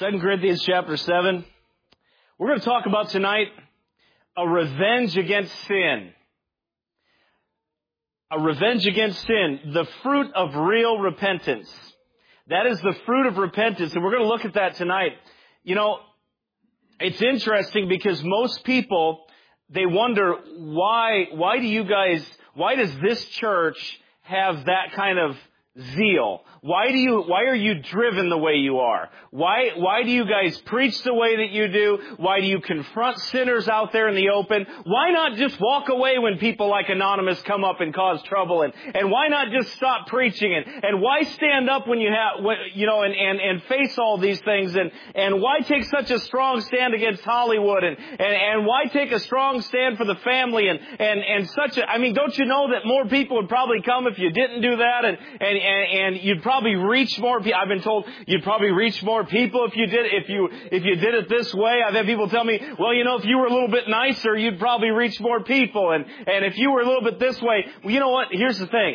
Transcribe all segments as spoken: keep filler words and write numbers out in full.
Second Corinthians chapter seven. We're going to talk about tonight a revenge against sin. A revenge against sin. The fruit of real repentance. That is the fruit of repentance. And we're going to look at that tonight. You know, it's interesting because most people, they wonder, why, why do you guys, why does this church have that kind of zeal? Why do you, why are you driven the way you are? Why, why do you guys preach the way that you do? Why do you confront sinners out there in the open? Why not just walk away when people like Anonymous come up and cause trouble? And, and why not just stop preaching? And, and why stand up when you have, when, you know, and, and, and face all these things? And, and why take such a strong stand against Hollywood? And, and, and why take a strong stand for the family? And, and, and such a, I mean, don't you know that more people would probably come if you didn't do that? And, and, and, and you'd probably reach more people. I've been told you'd probably reach more people if you did if you if you did it this way. I've had people tell me, well, you know, if you were a little bit nicer, you'd probably reach more people. And and if you were a little bit this way, well, you know what? Here's the thing.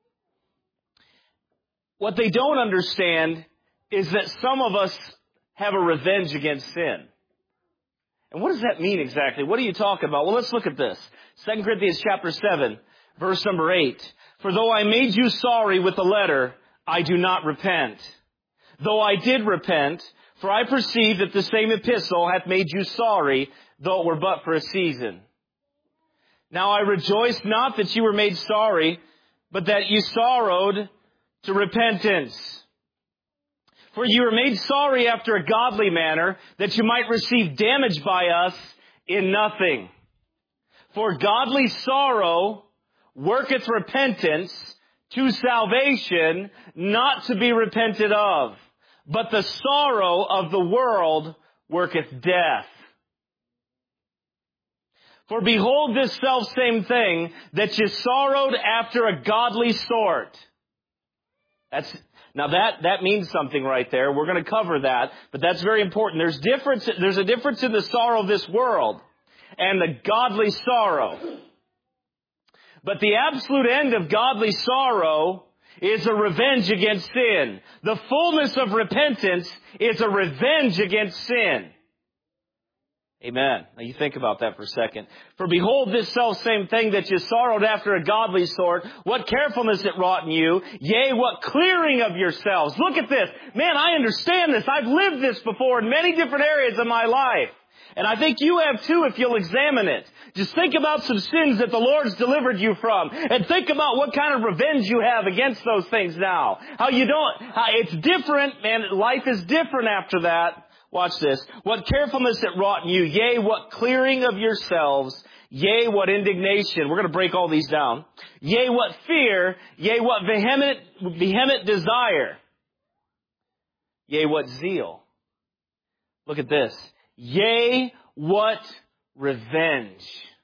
What they don't understand is that some of us have a revenge against sin. And what does that mean exactly? What are you talking about? Well, let's look at this. Second Corinthians chapter seven, verse number eight. For though I made you sorry with the letter, I do not repent. Though I did repent, for I perceive that the same epistle hath made you sorry, though it were but for a season. Now I rejoice not that you were made sorry, but that you sorrowed to repentance. For you were made sorry after a godly manner, that you might receive damage by us in nothing. For godly sorrow worketh repentance to salvation, not to be repented of. But the sorrow of the world worketh death. For behold this selfsame thing, that ye sorrowed after a godly sort. That's, now that, that means something right there. We're going to cover that, but that's very important. There's difference, there's a difference in the sorrow of this world and the godly sorrow. But the absolute end of godly sorrow is a revenge against sin. The fullness of repentance is a revenge against sin. Amen. Now you think about that for a second. For behold this selfsame thing that you sorrowed after a godly sort, what carefulness it wrought in you, yea, what clearing of yourselves. Look at this. Man, I understand this. I've lived this before in many different areas of my life. And I think you have too if you'll examine it. Just think about some sins that the Lord's delivered you from. And think about what kind of revenge you have against those things now. How you don't, how it's different, man. Life is different after that. Watch this. What carefulness it wrought in you. Yea, what clearing of yourselves. Yea, what indignation. We're going to break all these down. Yea, what fear. Yea, what vehement, vehement desire. Yea, what zeal. Look at this. Yea, what revenge.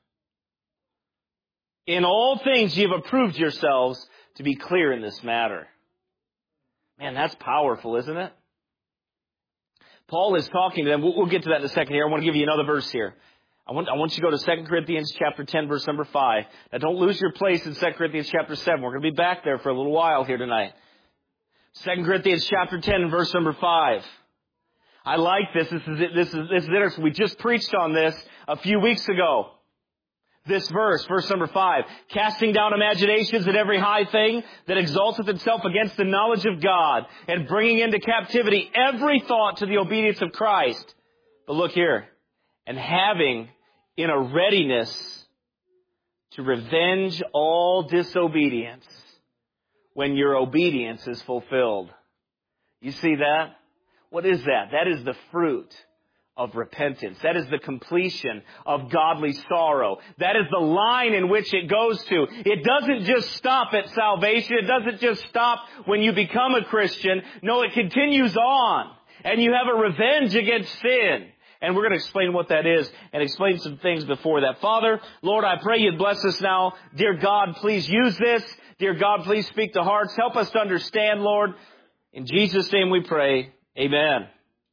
In all things ye have approved yourselves to be clear in this matter. Man, that's powerful, isn't it? Paul is talking to them. We'll, we'll get to that in a second here. I want to give you another verse here. I want, I want you to go to Second Corinthians chapter ten, verse number five. Now don't lose your place in Second Corinthians chapter seven. We're going to be back there for a little while here tonight. Second Corinthians chapter ten, verse number five. I like this. This is, this is, this is interesting. We just preached on this a few weeks ago. This verse, verse number five. Casting down imaginations and every high thing that exalteth itself against the knowledge of God, and bringing into captivity every thought to the obedience of Christ. But look here. And having in a readiness to revenge all disobedience when your obedience is fulfilled. You see that? What is that? That is the fruit of repentance. That is the completion of godly sorrow. That is the line in which it goes to. It doesn't just stop at salvation. It doesn't just stop when you become a Christian. No, it continues on. And you have a revenge against sin. And we're going to explain what that is and explain some things before that. Father, Lord, I pray you'd bless us now. Dear God, please use this. Dear God, please speak to hearts. Help us to understand, Lord. In Jesus' name we pray. Amen.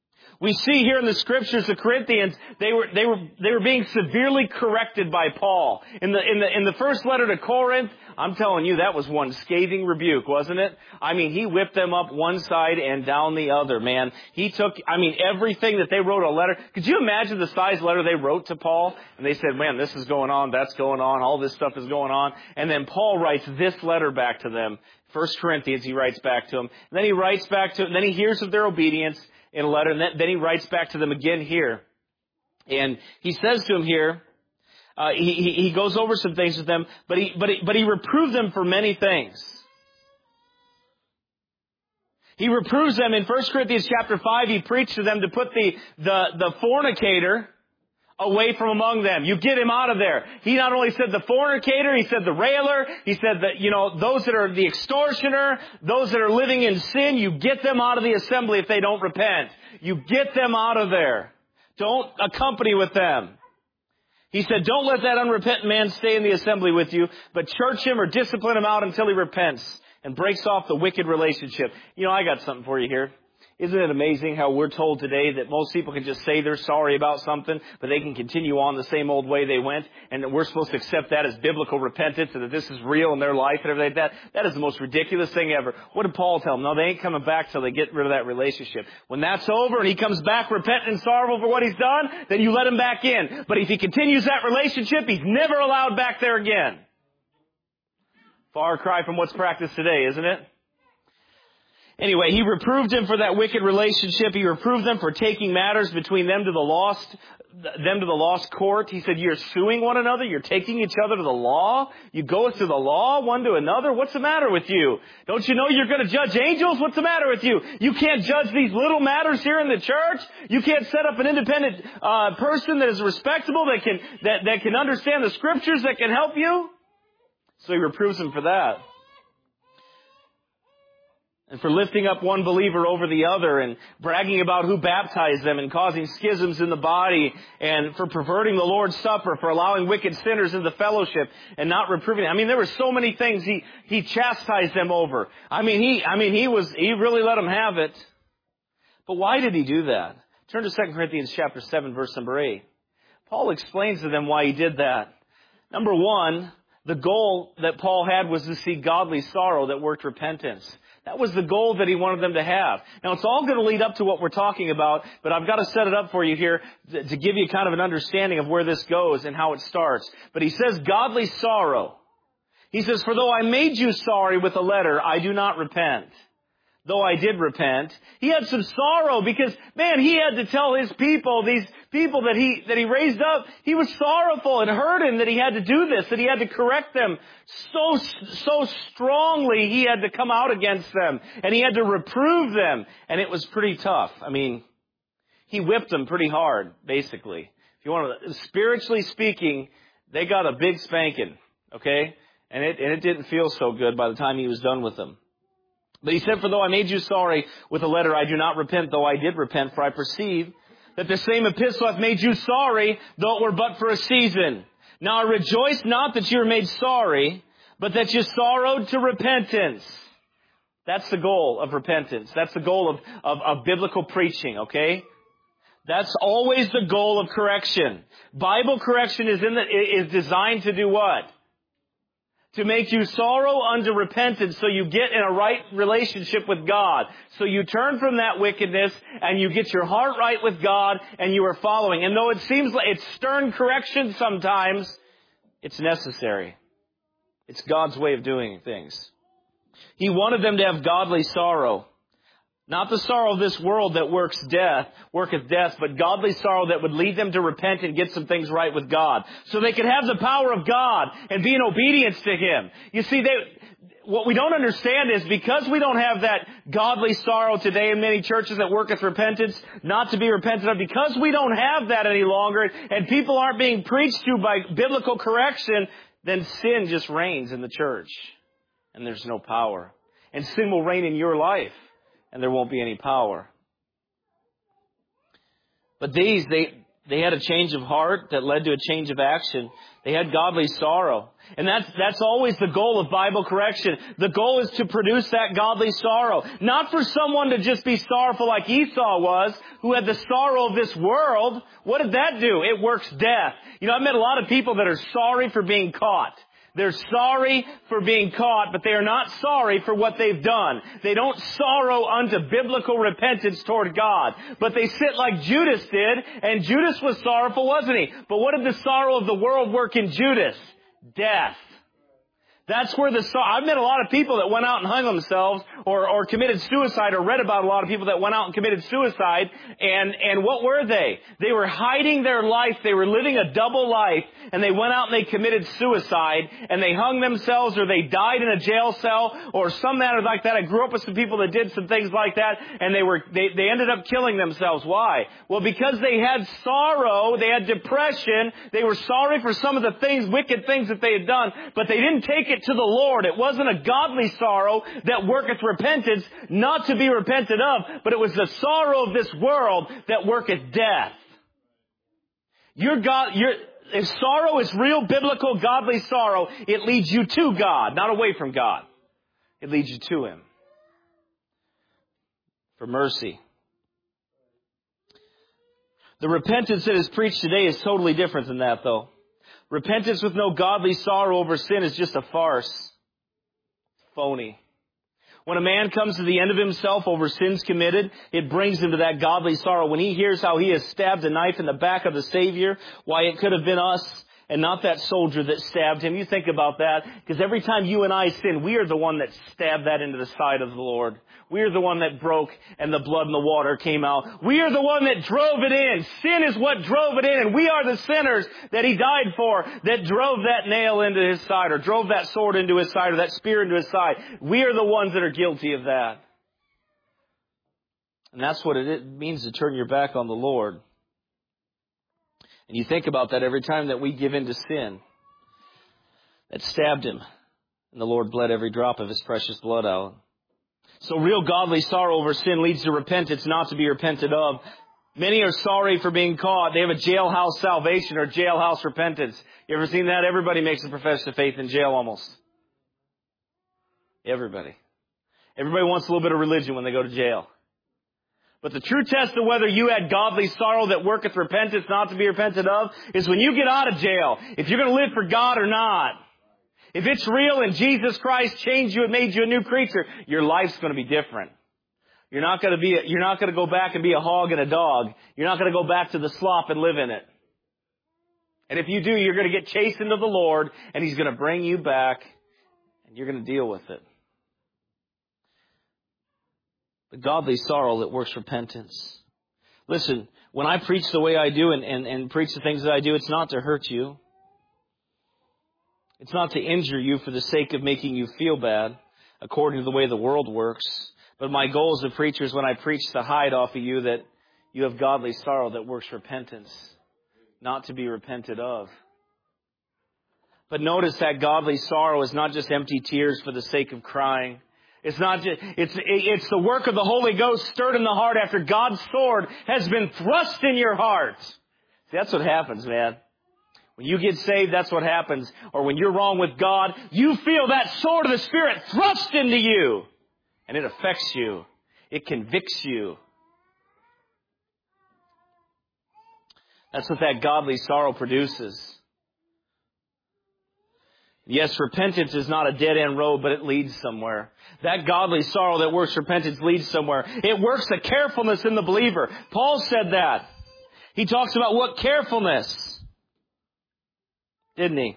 We see here in the scriptures, the Corinthians, they were, they were, they were being severely corrected by Paul. In the, in the, in the first letter to Corinth, I'm telling you, that was one scathing rebuke, wasn't it? I mean, he whipped them up one side and down the other, man. He took, I mean, everything that they wrote a letter. Could you imagine the size letter they wrote to Paul? And they said, man, this is going on, that's going on, all this stuff is going on. And then Paul writes this letter back to them. First Corinthians, he writes back to them. And then he writes back to, and then he hears of their obedience in a letter, and then he writes back to them again here. And he says to them here, uh, he, he, he goes over some things with them, but he, but he, but he reproved them for many things. He reproves them in First Corinthians chapter five. He preached to them to put the, the, the fornicator away from among them. You get him out of there. He not only said the fornicator, he said the railer, he said that, you know, those that are the extortioner, those that are living in sin, you get them out of the assembly if they don't repent. You get them out of there. Don't accompany with them. He said, don't let that unrepentant man stay in the assembly with you, but church him or discipline him out until he repents and breaks off the wicked relationship. You know, I got something for you here. Isn't it amazing how we're told today that most people can just say they're sorry about something, but they can continue on the same old way they went, and that we're supposed to accept that as biblical repentance and that this is real in their life and everything like that? That is the most ridiculous thing ever. What did Paul tell them? No, they ain't coming back till they get rid of that relationship. When that's over and he comes back repentant and sorrowful for what he's done, then you let him back in. But if he continues that relationship, he's never allowed back there again. Far cry from what's practiced today, isn't it? Anyway, he reproved him for that wicked relationship. He reproved them for taking matters between them to the lost, them to the lost court. He said, you're suing one another. You're taking each other to the law. You go to the law one to another. What's the matter with you? Don't you know you're going to judge angels? What's the matter with you? You can't judge these little matters here in the church. You can't set up an independent uh, person that is respectable, that can, that, that can understand the scriptures, that can help you. So he reproves him for that. And for lifting up one believer over the other and bragging about who baptized them and causing schisms in the body, and for perverting the Lord's Supper, for allowing wicked sinners into fellowship and not reproving them. I mean, there were so many things he, he chastised them over. I mean, he, I mean, he was, he really let them have it. But why did he do that? Turn to Second Corinthians chapter seven, verse number eight. Paul explains to them why he did that. Number one, the goal that Paul had was to see godly sorrow that worked repentance. That was the goal that he wanted them to have. Now, it's all going to lead up to what we're talking about, but I've got to set it up for you here to, to give you kind of an understanding of where this goes and how it starts. But he says godly sorrow. He says, for though I made you sorry with a letter, I do not repent. Though I did repent. He had some sorrow because, man, he had to tell his people, these people that he, that he raised up, he was sorrowful and hurt him that he had to do this, that he had to correct them so, so strongly. He had to come out against them and he had to reprove them. And it was pretty tough. I mean, he whipped them pretty hard, basically. If you want to, spiritually speaking, they got a big spanking, okay? And it, and it didn't feel so good by the time he was done with them. But he said, for though I made you sorry with a letter, I do not repent, though I did repent, for I perceive that the same epistle hath made you sorry, though it were but for a season. Now I rejoice not that you were made sorry, but that you sorrowed to repentance. That's the goal of repentance. That's the goal of, of, of biblical preaching, okay? That's always the goal of correction. Bible correction is in the, is designed to do what? To make you sorrow unto repentance, so you get in a right relationship with God. So you turn from that wickedness and you get your heart right with God and you are following. And though it seems like it's stern correction sometimes, it's necessary. It's God's way of doing things. He wanted them to have godly sorrow. Not the sorrow of this world that works death, worketh death, but godly sorrow that would lead them to repent and get some things right with God. So they could have the power of God and be in obedience to Him. You see, they, what we don't understand is because we don't have that godly sorrow today in many churches that worketh repentance, not to be repented of, because we don't have that any longer and people aren't being preached to by biblical correction, then sin just reigns in the church and there's no power. And sin will reign in your life. And there won't be any power. But these, they, They had a change of heart that led to a change of action. They had godly sorrow. And that's, that's always the goal of Bible correction. The goal is to produce that godly sorrow. Not for someone to just be sorrowful like Esau was, who had the sorrow of this world. What did that do? It works death. You know, I've met a lot of people that are sorry for being caught. They're sorry for being caught, but they are not sorry for what they've done. They don't sorrow unto biblical repentance toward God. But they sit like Judas did, and Judas was sorrowful, wasn't he? But what did the sorrow of the world work in Judas? Death. That's where the sorrow... I've met a lot of people that went out and hung themselves or, or committed suicide, or read about a lot of people that went out and committed suicide. And, and what were they? They were hiding their life. They were living a double life. And they went out and they committed suicide. And they hung themselves, or they died in a jail cell, or some matter like that. I grew up with some people that did some things like that. And they were they, they ended up killing themselves. Why? Well, because they had sorrow. They had depression. They were sorry for some of the things, wicked things that they had done. But they didn't take it to the Lord. It wasn't a godly sorrow that worketh repentance, not to be repented of, but it was the sorrow of this world that worketh death. Your God, your, if sorrow is real biblical godly sorrow, it leads you to God, not away from God. It leads you to Him. For mercy. The repentance that is preached today is totally different than that, though. Repentance with no godly sorrow over sin is just a farce. Phony. When a man comes to the end of himself over sins committed, it brings him to that godly sorrow. When he hears how he has stabbed a knife in the back of the Savior, why, it could have been us and not that soldier that stabbed him. You think about that, because every time you and I sin, we are the one that stabbed that into the side of the Lord. We are the one that broke and the blood and the water came out. We are the one that drove it in. Sin is what drove it in, and we are the sinners that He died for, that drove that nail into His side, or drove that sword into His side, or that spear into His side. We are the ones that are guilty of that. And that's what it means to turn your back on the Lord. And you think about that every time that we give in to sin that stabbed Him. And the Lord bled every drop of His precious blood out. So real godly sorrow over sin leads to repentance, not to be repented of. Many are sorry for being caught. They have a jailhouse salvation or jailhouse repentance. You ever seen that? Everybody makes a profession of faith in jail almost. Everybody. Everybody wants a little bit of religion when they go to jail. But the true test of whether you had godly sorrow that worketh repentance, not to be repented of, is when you get out of jail, if you're going to live for God or not. If it's real and Jesus Christ changed you and made you a new creature, your life's going to be different. You're not going to be, a, you're not going to go back and be a hog and a dog. You're not going to go back to the slop and live in it. And if you do, you're going to get chastened of the Lord, and He's going to bring you back, and you're going to deal with it. The godly sorrow that works repentance. Listen, when I preach the way I do and, and, and preach the things that I do, it's not to hurt you. It's not to injure you for the sake of making you feel bad, according to the way the world works. But my goal as a preacher is when I preach to hide off of you that you have godly sorrow that works repentance, not to be repented of. But notice that godly sorrow is not just empty tears for the sake of crying. It's not just, it's, it's the work of the Holy Ghost stirred in the heart after God's sword has been thrust in your heart. See, that's what happens, man. When you get saved, that's what happens. Or when you're wrong with God, you feel that sword of the Spirit thrust into you. And it affects you. It convicts you. That's what that godly sorrow produces. Yes, repentance is not a dead-end road, but it leads somewhere. That godly sorrow that works repentance leads somewhere. It works a carefulness in the believer. Paul said that. He talks about what carefulness, didn't he?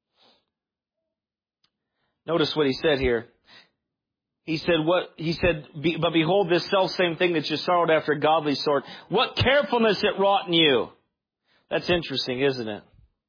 Notice what he said here. He said, "What he said, but behold, this self-same thing that you sorrowed after a godly sort, what carefulness it wrought in you." That's interesting, isn't it?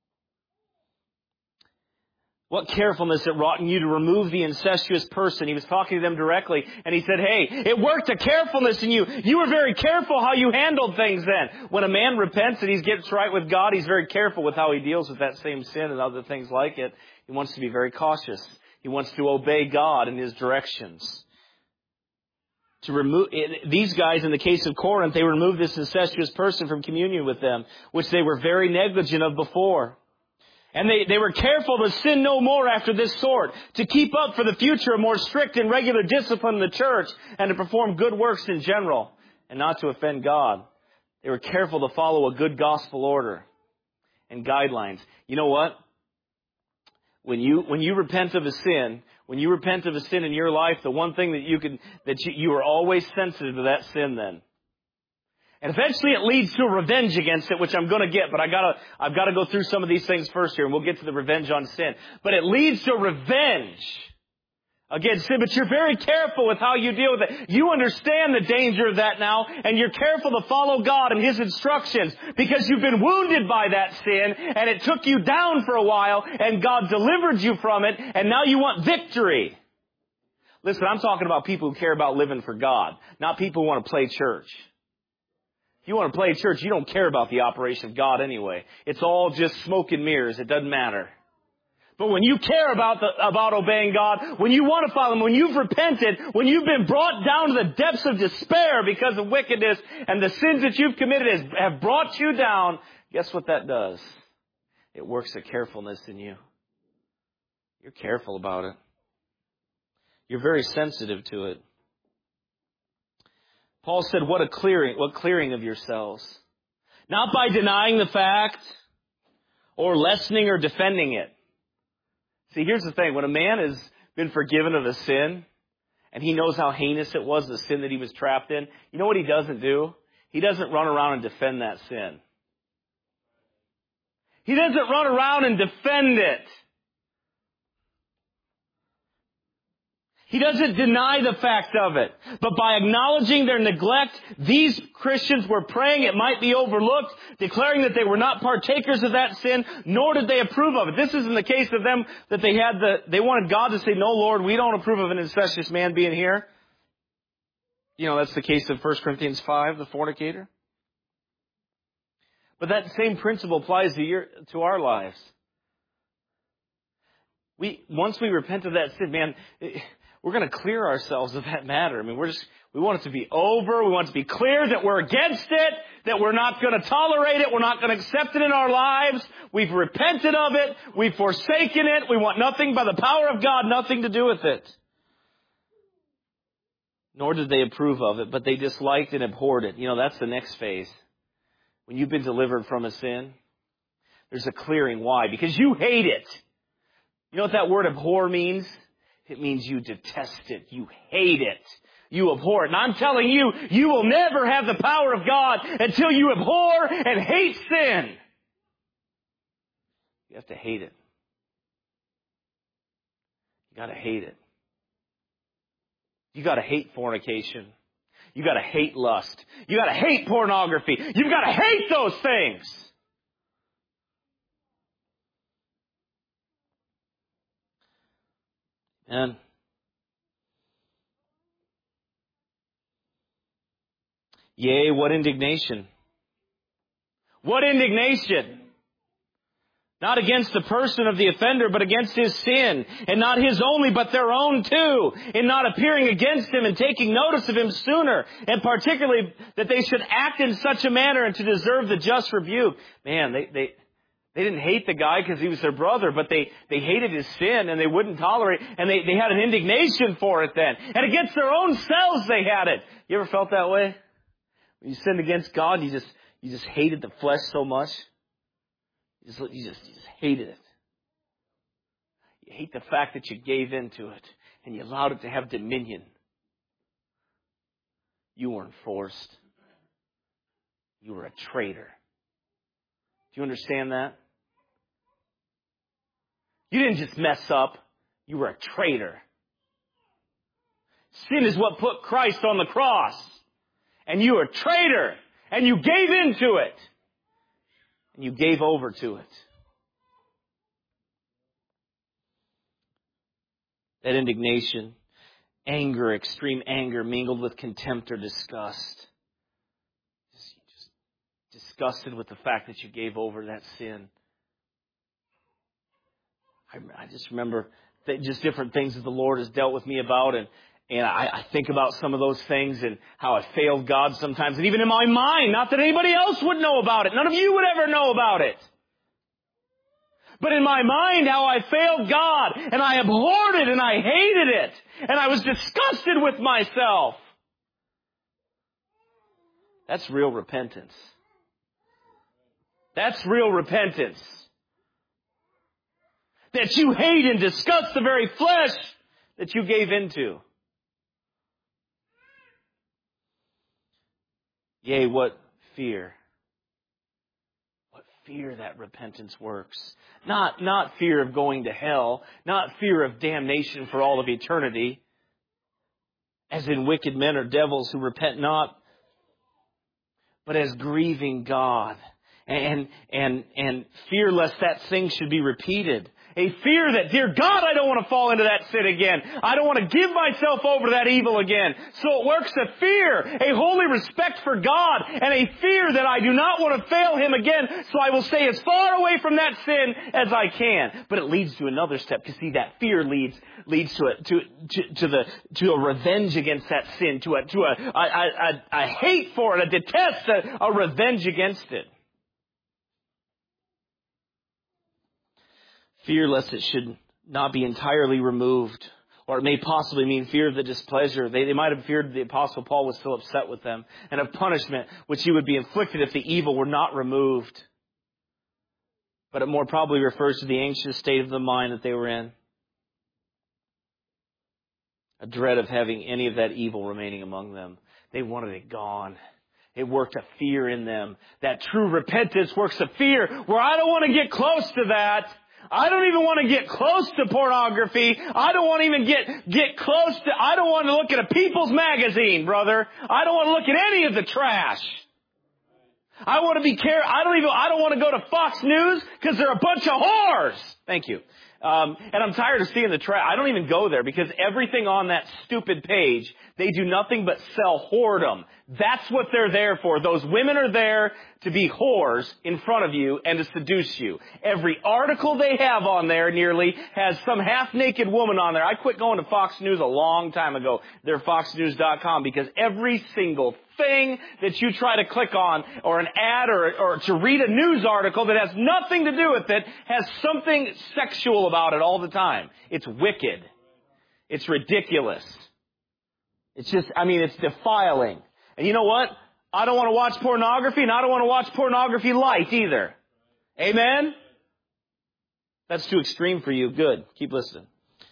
What carefulness it wrought in you to remove the incestuous person. He was talking to them directly, and he said, hey, it worked a carefulness in you. You were very careful how you handled things then. When a man repents and he gets right with God, he's very careful with how he deals with that same sin and other things like it. He wants to be very cautious. He wants to obey God in His directions. to remove, these guys, in the case of Corinth, they removed this incestuous person from communion with them, which they were very negligent of before. And they, they were careful to sin no more after this sort, to keep up for the future a more strict and regular discipline in the church, and to perform good works in general, and not to offend God. They were careful to follow a good gospel order and guidelines. You know what? When you, when you repent of a sin, when you repent of a sin in your life, the one thing that you can, that you, you are always sensitive to that sin then. And eventually it leads to a revenge against it, which I'm going to get, but I gotta, I've got to go through some of these things first here, and we'll get to the revenge on sin. But it leads to revenge against sin, but you're very careful with how you deal with it. You understand the danger of that now, and you're careful to follow God and His instructions, because you've been wounded by that sin, and it took you down for a while, and God delivered you from it, and now you want victory. Listen, I'm talking about people who care about living for God, not people who want to play church. If you want to play church, you don't care about the operation of God anyway. It's all just smoke and mirrors. It doesn't matter. But when you care about the, about obeying God, when you want to follow Him, when you've repented, when you've been brought down to the depths of despair because of wickedness and the sins that you've committed has, have brought you down, guess what that does? It works a carefulness in you. You're careful about it. You're very sensitive to it. Paul said, what a clearing, what clearing of yourselves. Not by denying the fact or lessening or defending it. See, here's the thing. When a man has been forgiven of a sin and he knows how heinous it was, the sin that he was trapped in, you know what he doesn't do? He doesn't run around and defend that sin. He doesn't run around and defend it. He doesn't deny the fact of it. But by acknowledging their neglect, these Christians were praying it might be overlooked, declaring that they were not partakers of that sin, nor did they approve of it. This isn't the case of them that they had the, they wanted God to say, no, Lord, we don't approve of an incestuous man being here. You know, that's the case of First Corinthians five, the fornicator. But that same principle applies to your, to our lives. We, once we repent of that sin, man, it, we're going to clear ourselves of that matter. I mean, we're just, we want it to be over. We want it to be clear that we're against it, that we're not going to tolerate it. We're not going to accept it in our lives. We've repented of it. We've forsaken it. We want nothing by the power of God, nothing to do with it. Nor did they approve of it, but they disliked and abhorred it. You know, that's the next phase. When you've been delivered from a sin, there's a clearing. Why? Because you hate it. You know what that word abhor means? It means you detest it. You hate it. You abhor it. And I'm telling you, you will never have the power of God until you abhor and hate sin. You have to hate it. You got to hate it. You got to hate fornication. You got to hate lust. You got to hate pornography. You've got to hate those things. And yea, what indignation. What indignation. Not against the person of the offender, but against his sin. And not his only, but their own too. In not appearing against him and taking notice of him sooner. And particularly that they should act in such a manner and to deserve the just rebuke. Man, they... they They didn't hate the guy because he was their brother, but they, they hated his sin and they wouldn't tolerate it. And they, they had an indignation for it then. And against their own selves they had it. You ever felt that way? When you sinned against God, you just, you just hated the flesh so much. You just, you just, you just hated it. You hate the fact that you gave into it and you allowed it to have dominion. You weren't forced. You were a traitor. Do you understand that? You didn't just mess up. You were a traitor. Sin is what put Christ on the cross. And you were a traitor. And you gave into it. And you gave over to it. That indignation, anger, extreme anger mingled with contempt or disgust. Just, just disgusted with the fact that you gave over that sin. I, I just remember that just different things that the Lord has dealt with me about, and And I, I think about some of those things and how I failed God sometimes. And even in my mind, not that anybody else would know about it. None of you would ever know about it. But in my mind, how I failed God. And I abhorred it and I hated it. And I was disgusted with myself. That's real repentance. That's real repentance. That you hate and disgust the very flesh that you gave into. Yea, what fear. What fear that repentance works. Not, not fear of going to hell. Not fear of damnation for all of eternity. As in wicked men or devils who repent not. But as grieving God. And, and, and fear lest that thing should be repeated. A fear that, dear God, I don't want to fall into that sin again. I don't want to give myself over to that evil again. So it works a fear, a holy respect for God, and a fear that I do not want to fail Him again, so I will stay as far away from that sin as I can. But it leads to another step, because see, that fear leads leads to a to to, to the to a revenge against that sin, to a to a a, a, a hate for it, a detest, a, a revenge against it. Fear lest it should not be entirely removed. Or it may possibly mean fear of the displeasure. They, they might have feared the Apostle Paul was still upset with them. And of punishment which he would be inflicted if the evil were not removed. But it more probably refers to the anxious state of the mind that they were in. A dread of having any of that evil remaining among them. They wanted it gone. It worked a fear in them. That true repentance works a fear where I don't want to get close to that. I don't even want to get close to pornography. I don't want to even get, get close to, I don't want to look at a People's Magazine, brother. I don't want to look at any of the trash. I want to be careful. I don't even, I don't want to go to Fox News because they're a bunch of whores. Thank you. Um, and I'm tired of seeing the trash. I don't even go there because everything on that stupid page, they do nothing but sell whoredom. That's what they're there for. Those women are there to be whores in front of you and to seduce you. Every article they have on there nearly has some half-naked woman on there. I quit going to Fox News a long time ago. They're fox news dot com because every single thing that you try to click on or an ad or, or to read a news article that has nothing to do with it has something sexual about it all the time. It's wicked. It's ridiculous. It's just, I mean, it's defiling. And you know what? I don't want to watch pornography, and I don't want to watch pornography light either. Amen? That's too extreme for you. Good. Keep listening.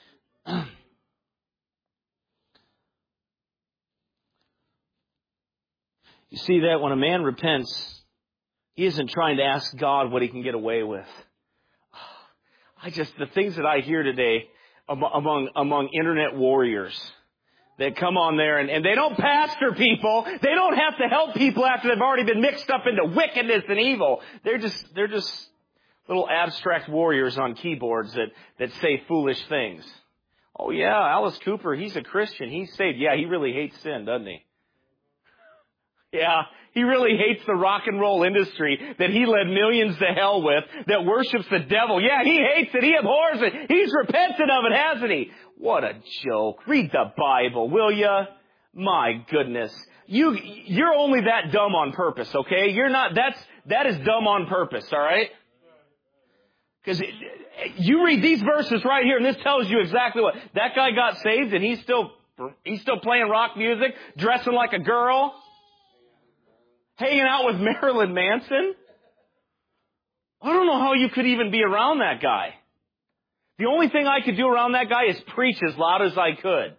You see that when a man repents, he isn't trying to ask God what he can get away with. I just, the things that I hear today among, among internet warriors that come on there and, and they don't pastor people. They don't have to help people after they've already been mixed up into wickedness and evil. They're just, they're just little abstract warriors on keyboards that, that say foolish things. Oh yeah, Alice Cooper, he's a Christian. He's saved. Yeah, he really hates sin, doesn't he? Yeah, he really hates the rock and roll industry that he led millions to hell with, that worships the devil. Yeah, he hates it. He abhors it. He's repented of it, hasn't he? What a joke. Read the Bible, will ya? My goodness. You, you're only that dumb on purpose, okay? You're not, that's, that is dumb on purpose, alright? Because you read these verses right here and this tells you exactly what, that guy got saved and he's still, he's still playing rock music, dressing like a girl. Hanging out with Marilyn Manson? I don't know how you could even be around that guy. The only thing I could do around that guy is preach as loud as I could.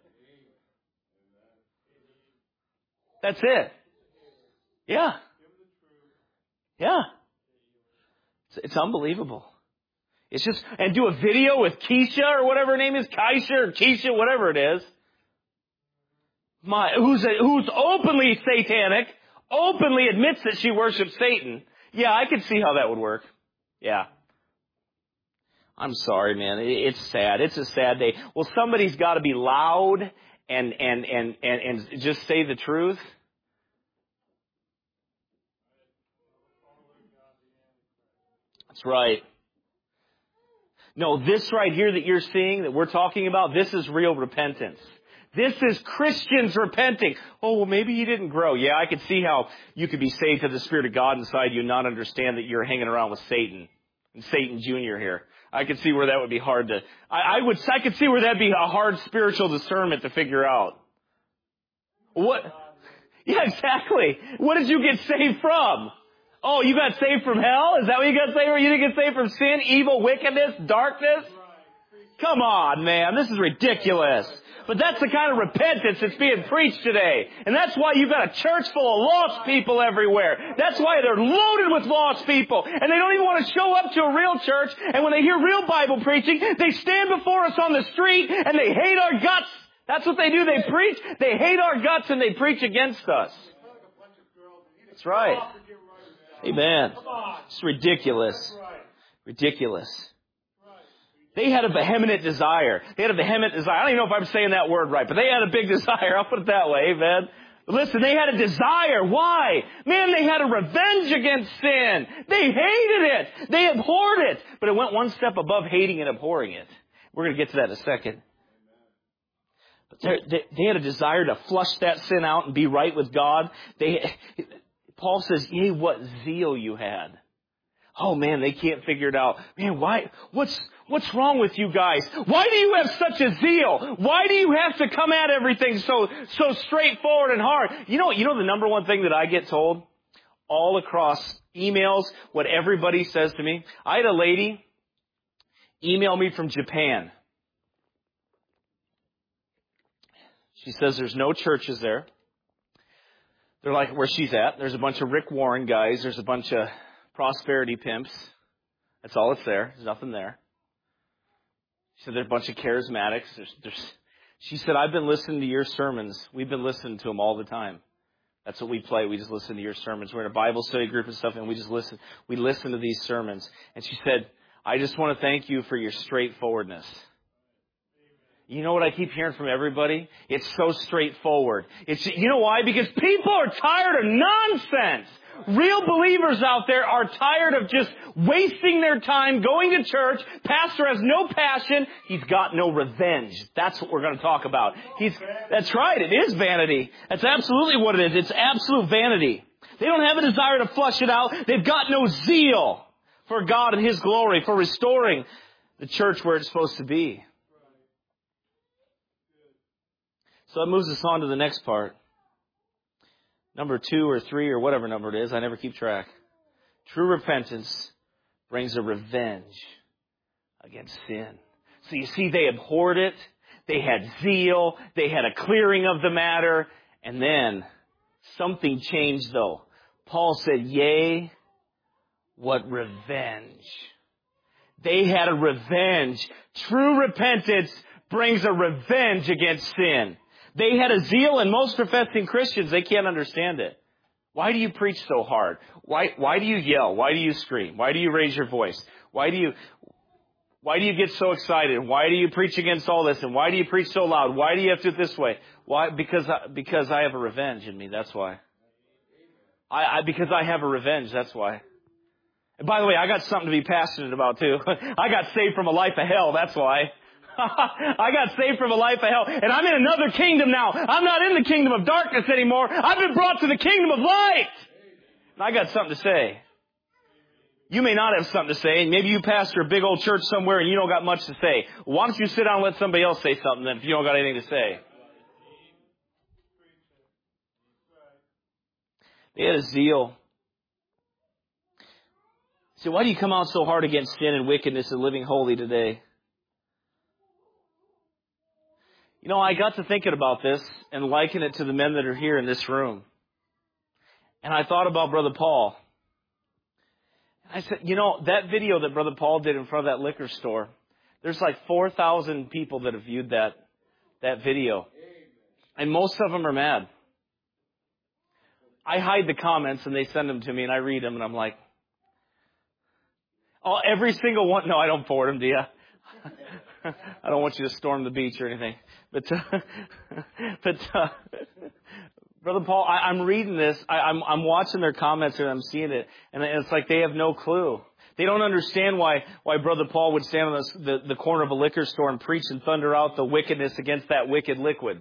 That's it. Yeah. Yeah. It's, it's unbelievable. It's just, and do a video with Keisha or whatever her name is, Keisha or Keisha, whatever it is. My, who's, a, who's openly satanic. Openly admits that she worships Satan. Yeah, I could see how that would work. Yeah. I'm sorry, man. It's sad. It's a sad day. Well, somebody's got to be loud and, and, and, and, and just say the truth. That's right. No, this right here that you're seeing, that we're talking about, this is real repentance. This is Christians repenting. Oh, well, maybe you didn't grow. Yeah, I could see how you could be saved to the Spirit of God inside you and not understand that you're hanging around with Satan. And Satan Junior here. I could see where that would be hard to, I, I would, I could see where that'd be a hard spiritual discernment to figure out. What? Yeah, exactly. What did you get saved from? Oh, you got saved from hell? Is that what you got saved from? You didn't get saved from sin, evil, wickedness, darkness? Come on, man. This is ridiculous. But that's the kind of repentance that's being preached today. And that's why you've got a church full of lost people everywhere. That's why they're loaded with lost people. And they don't even want to show up to a real church. And when they hear real Bible preaching, they stand before us on the street and they hate our guts. That's what they do. They preach. They hate our guts and they preach against us. That's right. Amen. It's ridiculous. Ridiculous. They had a vehement desire. They had a vehement desire. I don't even know if I'm saying that word right, but they had a big desire. I'll put it that way, amen. But listen, they had a desire. Why? Man, they had a revenge against sin. They hated it. They abhorred it. But it went one step above hating and abhorring it. We're going to get to that in a second. But they, they had a desire to flush that sin out and be right with God. They, Paul says, yea, what zeal you had. Oh man, they can't figure it out. Man, why, what's, what's wrong with you guys? Why do you have such a zeal? Why do you have to come at everything so, so straightforward and hard? You know, you know the number one thing that I get told all across emails, what everybody says to me? I had a lady email me from Japan. She says there's no churches there. They're like where she's at. There's a bunch of Rick Warren guys. There's a bunch of prosperity pimps. That's all it's there. There's nothing there. She said there's a bunch of charismatics. There's, there's, she said, I've been listening to your sermons. We've been listening to them all the time. That's what we play. We just listen to your sermons. We're in a Bible study group and stuff, and we just listen. We listen to these sermons. And she said, I just want to thank you for your straightforwardness. You know what I keep hearing from everybody? It's so straightforward. It's, you know why? Because people are tired of nonsense. Real believers out there are tired of just wasting their time going to church. Pastor has no passion. He's got no revenge. That's what we're going to talk about. He's, that's right. It is vanity. That's absolutely what it is. It's absolute vanity. They don't have a desire to flush it out. They've got no zeal for God and His glory, for restoring the church where it's supposed to be. So that moves us on to the next part. Number two or three or whatever number it is. I never keep track. True repentance brings a revenge against sin. So you see, they abhorred it. They had zeal. They had a clearing of the matter. And then something changed though. Paul said, yea, what revenge. They had a revenge. True repentance brings a revenge against sin. They had a zeal, and most professing Christians, they can't understand it. Why do you preach so hard? Why, why do you yell? Why do you scream? Why do you raise your voice? Why do you, why do you get so excited? Why do you preach against all this? And why do you preach so loud? Why do you have to do it this way? Why? Because I, because I have a revenge in me. That's why. I, I, because I have a revenge. That's why. And by the way, I got something to be passionate about too. I got saved from a life of hell. That's why. I got saved from a life of hell, and I'm in another kingdom now. I'm not in the kingdom of darkness anymore. I've been brought to the kingdom of light. And I got something to say. You may not have something to say, and maybe you pastor a big old church somewhere and you don't got much to say. Why don't you sit down and let somebody else say something then if you don't got anything to say? They had a zeal. So why do you come out so hard against sin and wickedness and living holy today? You know, I got to thinking about this and liken it to the men that are here in this room. And I thought about Brother Paul. I said, you know, that video that Brother Paul did in front of that liquor store, there's like four thousand people that have viewed that, that video. And most of them are mad. I hide the comments and they send them to me and I read them and I'm like, oh, every single one. No, I don't forward them to you. I don't want you to storm the beach or anything. But, uh, but uh, Brother Paul, I, I'm reading this. I, I'm, I'm watching their comments and I'm seeing it. And it's like they have no clue. They don't understand why, why Brother Paul would stand on the, the, the corner of a liquor store and preach and thunder out the wickedness against that wicked liquid.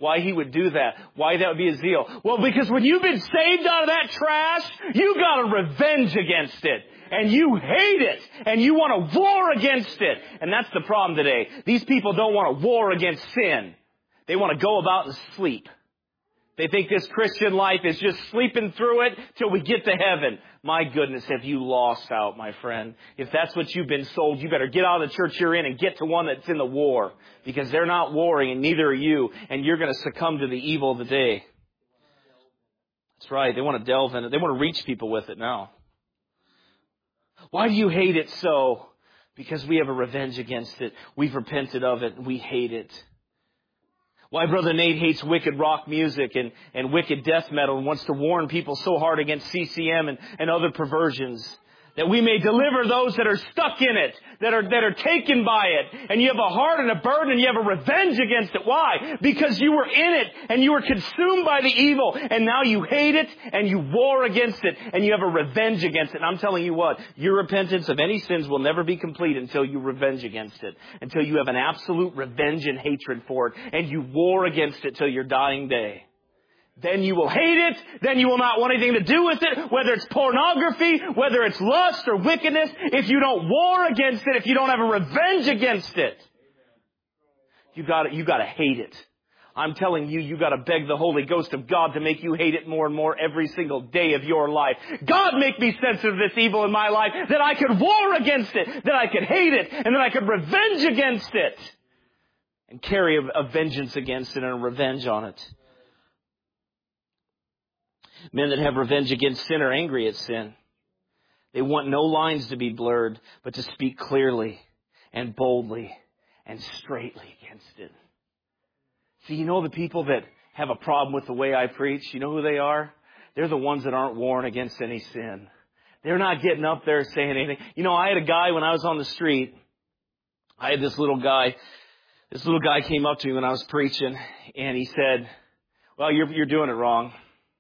Why he would do that? Why that would be a zeal? Well, because when you've been saved out of that trash, you got a revenge against it. And you hate it. And you want to war against it. And that's the problem today. These people don't want to war against sin. They want to go about and sleep. They think this Christian life is just sleeping through it till we get to heaven. My goodness, have you lost out, my friend? If that's what you've been sold, you better get out of the church you're in and get to one that's in the war. Because they're not warring and neither are you. And you're going to succumb to the evil of the day. That's right. They want to delve in it. They want to reach people with it now. Why do you hate it so? Because we have a revenge against it. We've repented of it and we hate it. Why Brother Nate hates wicked rock music and, and wicked death metal and wants to warn people so hard against C C M and, and other perversions. That we may deliver those that are stuck in it, that are, that are taken by it. And you have a heart and a burden and you have a revenge against it. Why? Because you were in it and you were consumed by the evil. And now you hate it and you war against it and you have a revenge against it. And I'm telling you what, your repentance of any sins will never be complete until you revenge against it. Until you have an absolute revenge and hatred for it. And you war against it till your dying day. Then you will hate it. Then you will not want anything to do with it. Whether it's pornography, whether it's lust or wickedness. If you don't war against it, if you don't have a revenge against it, you got to, you got to hate it. I'm telling you, you got to beg the Holy Ghost of God to make you hate it more and more every single day of your life. God, make me sensitive to this evil in my life, that I could war against it, that I could hate it, and that I could revenge against it, and carry a, a vengeance against it and a revenge on it. Men that have revenge against sin are angry at sin. They want no lines to be blurred, but to speak clearly and boldly and straightly against it. See, you know the people that have a problem with the way I preach? You know who they are? They're the ones that aren't warring against any sin. They're not getting up there saying anything. You know, I had a guy when I was on the street. I had this little guy. This little guy came up to me when I was preaching, and he said, well, you're, you're doing it wrong.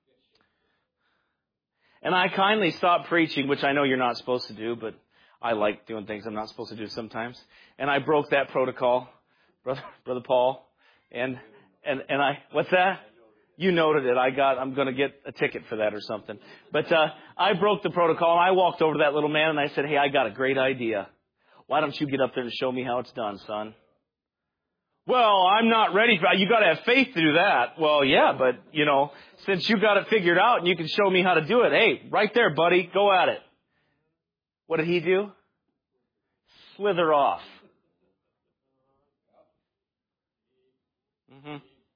And I kindly stopped preaching, which I know you're not supposed to do, but I like doing things I'm not supposed to do sometimes. And I broke that protocol, brother, brother Paul. And, and, and I, what's that? You noted it. I got, I'm going to get a ticket for that or something. But, uh, I broke the protocol and I walked over to that little man and I said, hey, I got a great idea. Why don't you get up there and show me how it's done, son? Well, I'm not ready for, you got to have faith to do that. Well, yeah, but, you know, since you got it figured out and you can show me how to do it, hey, right there, buddy, go at it. What did he do? Slither off. Mm-hmm.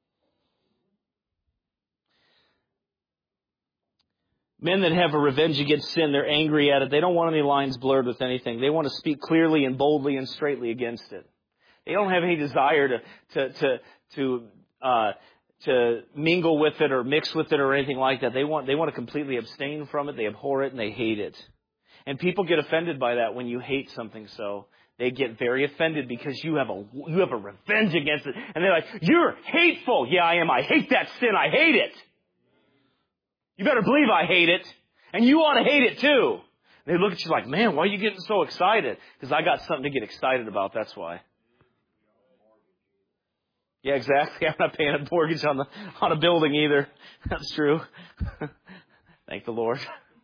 Men that have a revenge against sin, they're angry at it. They don't want any lines blurred with anything. They want to speak clearly and boldly and straightly against it. They don't have any desire to to to to uh, to mingle with it or mix with it or anything like that. They want they want to completely abstain from it. They abhor it and they hate it. And people get offended by that when you hate something. So they get very offended because you have a you have a revenge against it, and they're like, "You're hateful." Yeah, I am. I hate that sin. I hate it. You better believe I hate it, and you ought to hate it too. And they look at you like, "Man, why are you getting so excited?" Because I got something to get excited about. That's why. Yeah, exactly. I'm not paying a mortgage on the on a building either. That's true. Thank the Lord.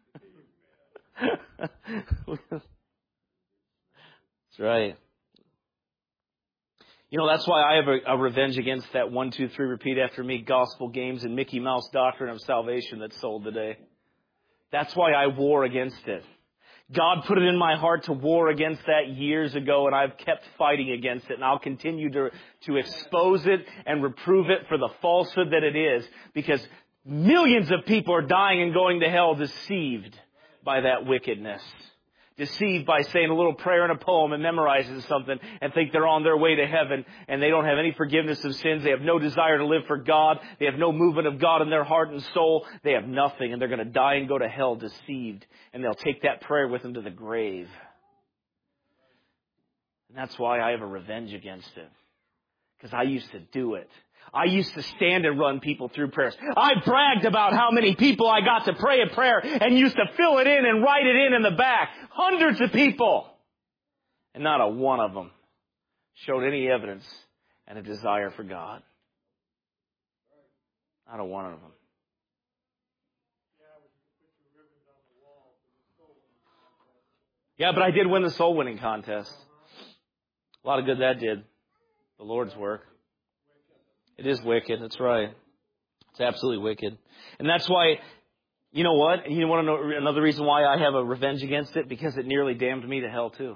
That's right. You know, that's why I have a, a revenge against that one, two, three, repeat after me gospel games and Mickey Mouse doctrine of salvation that's sold today. That's why I war against it. God put it in my heart to war against that years ago, and I've kept fighting against it, and I'll continue to, to expose it and reprove it for the falsehood that it is, because millions of people are dying and going to hell deceived by that wickedness. Deceived by saying a little prayer and a poem and memorizing something and think they're on their way to heaven, and they don't have any forgiveness of sins. They have no desire to live for God. They have no movement of God in their heart and soul. They have nothing, and they're going to die and go to hell deceived. And they'll take that prayer with them to the grave. And that's why I have a revenge against it. Because I used to do it. I used to stand and run people through prayers. I bragged about how many people I got to pray a prayer and used to fill it in and write it in in the back. Hundreds of people. And not a one of them showed any evidence and a desire for God. I don't want none of them. Yeah, but I did win the soul winning contest. A lot of good that did. The Lord's work. It is wicked. That's right. It's absolutely wicked. And that's why, you know what? You want to know another reason why I have a revenge against it? Because it nearly damned me to hell too.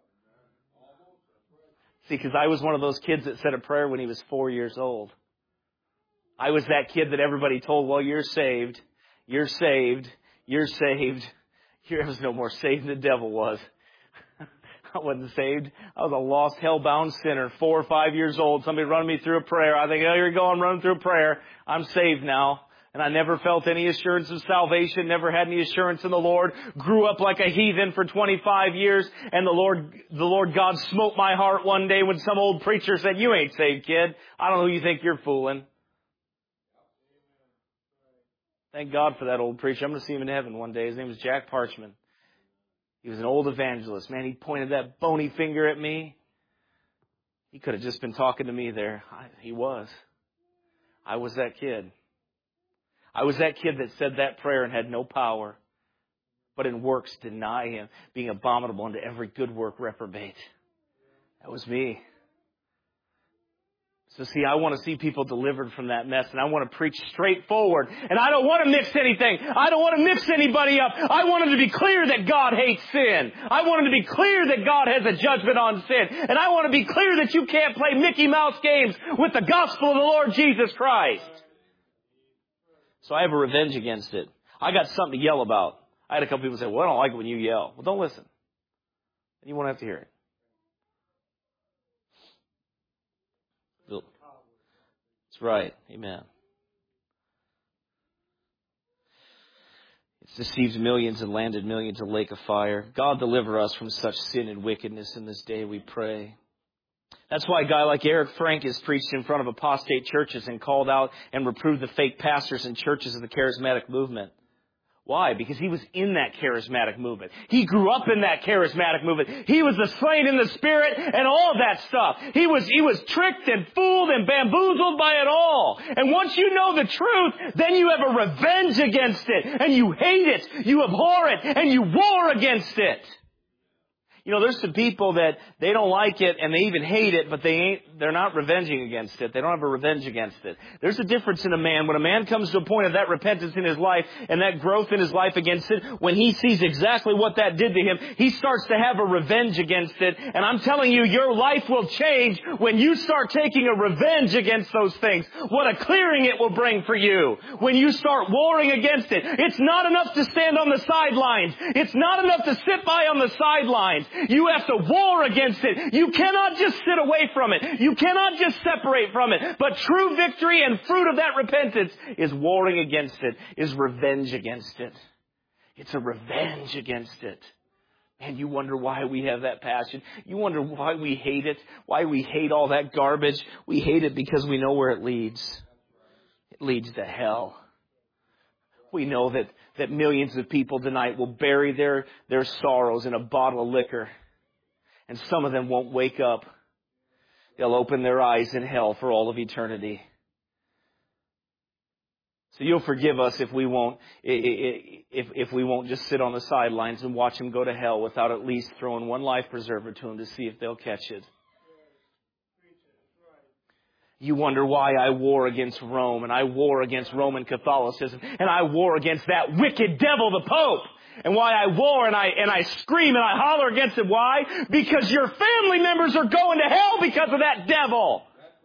See, because I was one of those kids that said a prayer when he was four years old. I was that kid that everybody told, well, you're saved. You're saved. You're saved. Here was no more saved than the devil was. I wasn't saved. I was a lost, hell-bound sinner, four or five years old. Somebody running me through a prayer. I think, oh, here you go, I'm running through a prayer. I'm saved now. And I never felt any assurance of salvation, never had any assurance in the Lord. Grew up like a heathen for twenty-five years. And the Lord, the Lord God smote my heart one day when some old preacher said, you ain't saved, kid. I don't know who you think you're fooling. Thank God for that old preacher. I'm going to see him in heaven one day. His name was Jack Parchman. He was an old evangelist. Man, he pointed that bony finger at me. He could have just been talking to me there. I, he was. I was that kid. I was that kid that said that prayer and had no power, but in works deny him, being abominable unto every good work reprobate. That was me. So see, I want to see people delivered from that mess, and I want to preach straightforward. And I don't want to mix anything. I don't want to mix anybody up. I want them to be clear that God hates sin. I want them to be clear that God has a judgment on sin. And I want to be clear that you can't play Mickey Mouse games with the gospel of the Lord Jesus Christ. So I have a revenge against it. I got something to yell about. I had a couple people say, well, I don't like it when you yell. Well, don't listen. You won't have to hear it. That's right. Amen. It's deceived millions and landed millions in a lake of fire. God deliver us from such sin and wickedness in this day, we pray. That's why a guy like Eric Frank has preached in front of apostate churches and called out and reproved the fake pastors and churches of the charismatic movement. Why? Because he was in that charismatic movement. He grew up in that charismatic movement. He was the slain in the spirit and all of that stuff. He was, he was tricked and fooled and bamboozled by it all. And once you know the truth, then you have a revenge against it. And you hate it. You abhor it. And you war against it. You know, there's some people that they don't like it and they even hate it, but they ain't, they're not revenging against it. They don't have a revenge against it. There's a difference in a man. When a man comes to a point of that repentance in his life and that growth in his life against it, when he sees exactly what that did to him, he starts to have a revenge against it. And I'm telling you, your life will change when you start taking a revenge against those things. What a clearing it will bring for you when you start warring against it. It's not enough to stand on the sidelines. It's not enough to sit by on the sidelines. You have to war against it. You cannot just sit away from it. You cannot just separate from it. But true victory and fruit of that repentance is warring against it, is revenge against it. It's a revenge against it. And you wonder why we have that passion. You wonder why we hate it, why we hate all that garbage. We hate it because we know where it leads. It leads to hell. We know that, that millions of people tonight will bury their, their sorrows in a bottle of liquor. And some of them won't wake up. They'll open their eyes in hell for all of eternity. So you'll forgive us if we won't, if, if we won't just sit on the sidelines and watch them go to hell without at least throwing one life preserver to them to see if they'll catch it. You wonder why I war against Rome, and I war against Roman Catholicism, and I war against that wicked devil, the Pope. And why I war and I and I scream and I holler against it. Why? Because your family members are going to hell because of that devil.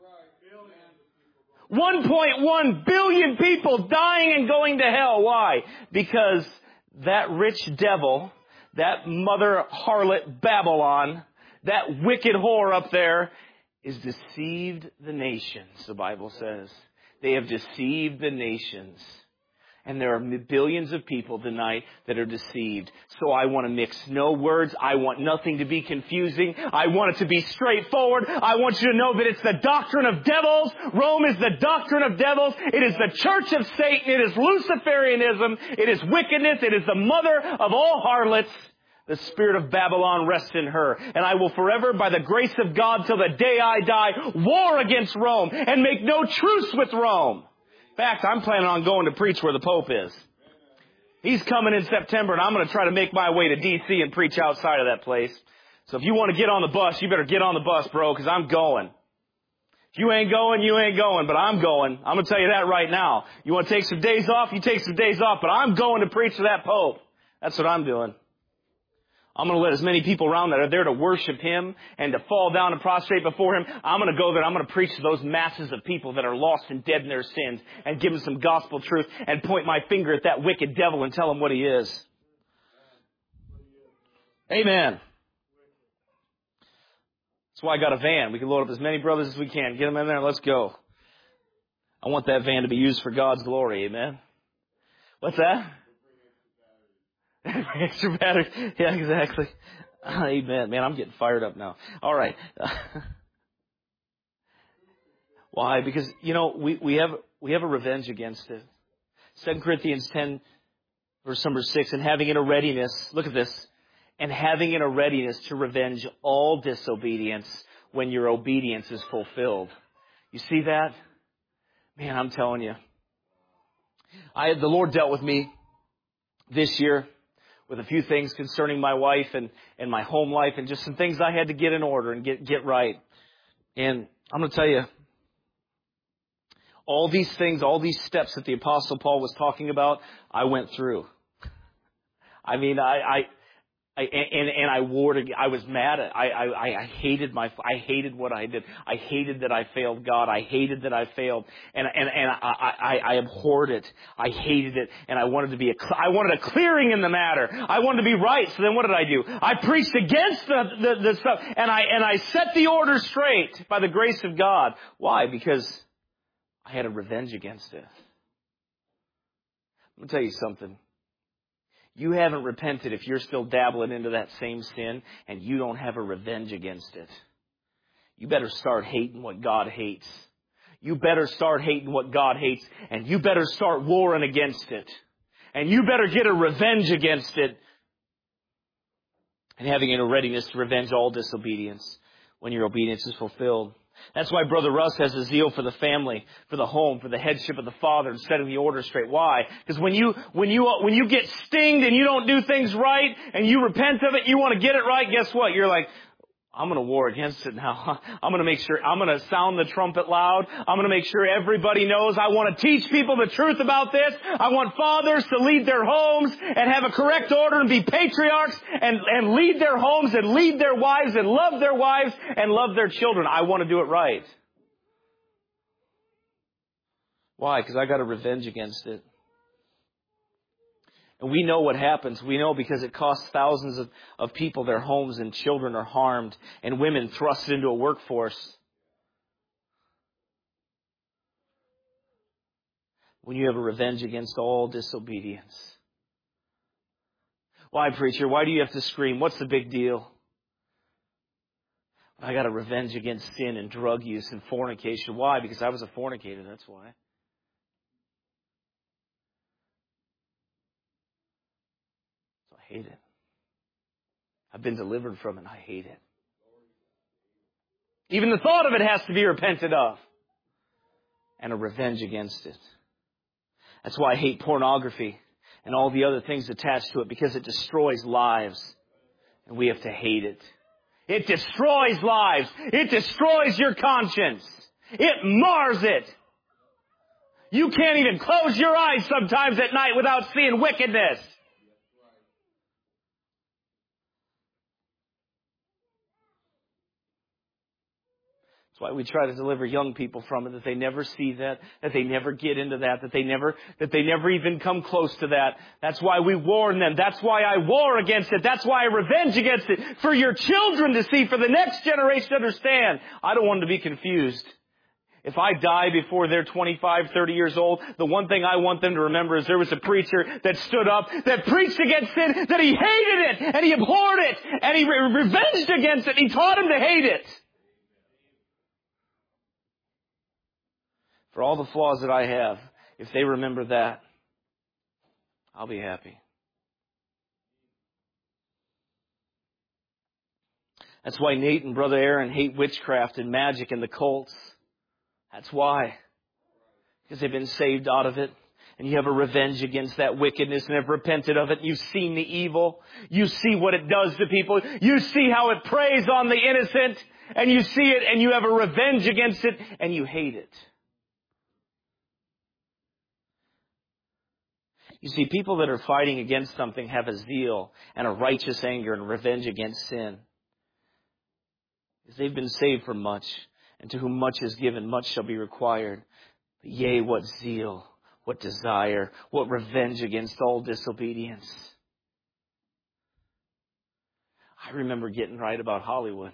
one point one billion people dying and going to hell. Why? Because that rich devil, that mother harlot Babylon, that wicked whore up there, is deceived the nations, the Bible says. They have deceived the nations. And there are billions of people tonight that are deceived. So I want to mix no words. I want nothing to be confusing. I want it to be straightforward. I want you to know that it's the doctrine of devils. Rome is the doctrine of devils. It is the church of Satan. It is Luciferianism. It is wickedness. It is the mother of all harlots. The spirit of Babylon rests in her. And I will forever, by the grace of God, till the day I die, war against Rome and make no truce with Rome. In fact, I'm planning on going to preach where the Pope is. He's coming in September, and I'm going to try to make my way to D C and preach outside of that place. So if you want to get on the bus, you better get on the bus, bro, because I'm going. If you ain't going, you ain't going, but I'm going. I'm going to tell you that right now. You want to take some days off, you take some days off, but I'm going to preach to that Pope. That's what I'm doing. I'm going to let as many people around that are there to worship Him and to fall down and prostrate before Him. I'm going to go there. I'm going to preach to those masses of people that are lost and dead in their sins and give them some gospel truth and point my finger at that wicked devil and tell him what he is. Amen. That's why I got a van. We can load up as many brothers as we can. Get them in there and let's go. I want that van to be used for God's glory. Amen. What's that? Extra battery. Yeah, exactly. Amen. Man, I'm getting fired up now. All right. Why? Because, you know, we, we have we have a revenge against it. Second Corinthians ten, verse number six, and having in a readiness, look at this, and having in a readiness to revenge all disobedience when your obedience is fulfilled. You see that? Man, I'm telling you. I the Lord dealt with me this year with a few things concerning my wife and, and my home life and just some things I had to get in order and get, get right. And I'm going to tell you, all these things, all these steps that the Apostle Paul was talking about, I went through. I mean, I, I, I and, and I wore to, I was mad at, I, I, I hated my, I hated what I did. I hated that I failed God. I hated that I failed. And, and, and I, I, I abhorred it. I hated it. And I wanted to be a, I wanted a clearing in the matter. I wanted to be right. So then what did I do? I preached against the, the, the stuff. And I, and I set the order straight by the grace of God. Why? Because I had a revenge against it. I'm going to tell you something. You haven't repented if you're still dabbling into that same sin and you don't have a revenge against it. You better start hating what God hates. You better start hating what God hates, and you better start warring against it. And you better get a revenge against it. And having a readiness to revenge all disobedience when your obedience is fulfilled. That's why Brother Russ has a zeal for the family, for the home, for the headship of the father, and setting the order straight. Why? Because when you, when you, when you get stinged and you don't do things right, and you repent of it, you want to get it right, guess what? You're like, I'm going to war against it now. I'm going to make sure, I'm going to sound the trumpet loud. I'm going to make sure everybody knows. I want to teach people the truth about this. I want fathers to lead their homes and have a correct order and be patriarchs and, and lead their homes and lead their wives and love their wives and love their children. I want to do it right. Why? Because I got a revenge against it. And we know what happens. We know because it costs thousands of, of people their homes, and children are harmed and women thrust into a workforce. When you have a revenge against all disobedience. Why, preacher? Why do you have to scream? What's the big deal? I got a revenge against sin and drug use and fornication. Why? Because I was a fornicator. That's why. I hate it. I've been delivered from it and I hate it. Even the thought of it has to be repented of. And a revenge against it. That's why I hate pornography and all the other things attached to it, because it destroys lives. And we have to hate it. It destroys lives. It destroys your conscience. It mars it. You can't even close your eyes sometimes at night without seeing wickedness. That's why we try to deliver young people from it, that they never see that, that they never get into that, that they never, that they never even come close to that. That's why we warn them. That's why I war against it. That's why I revenge against it. For your children to see, for the next generation to understand. I don't want them to be confused. If I die before they're twenty-five, thirty years old, the one thing I want them to remember is there was a preacher that stood up, that preached against sin, that he hated it, and he abhorred it, and he re- revenged against it, and he taught him to hate it. For all the flaws that I have, if they remember that, I'll be happy. That's why Nate and Brother Aaron hate witchcraft and magic and the cults. That's why. because they've been saved out of it. And you have a revenge against that wickedness and have repented of it. You've seen the evil. You see what it does to people. You see how it preys on the innocent. And you see it and you have a revenge against it and you hate it. You see, people that are fighting against something have a zeal and a righteous anger and revenge against sin. Because they've been saved from much. And to whom much is given, much shall be required. But yea, what zeal! What desire, what revenge against all disobedience. I remember getting right about Hollywood.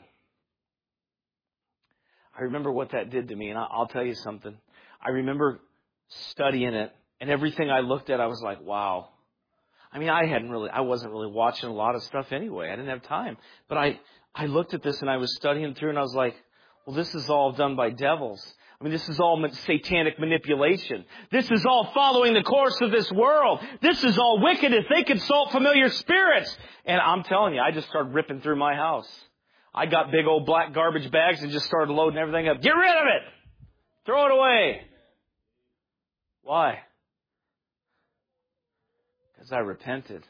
I remember what that did to me, and I'll tell you something. I remember studying it, and everything I looked at, I was like, wow. I mean, I hadn't really, I wasn't really watching a lot of stuff anyway. I didn't have time. But I, I looked at this, and I was studying through, and I was like, well, this is all done by devils. I mean, this is all satanic manipulation. This is all following the course of this world. This is all wickedness. They consult familiar spirits. And I'm telling you, I just started ripping through my house. I got big old black garbage bags and just started loading everything up. Get rid of it! Throw it away! Why? Because I repented.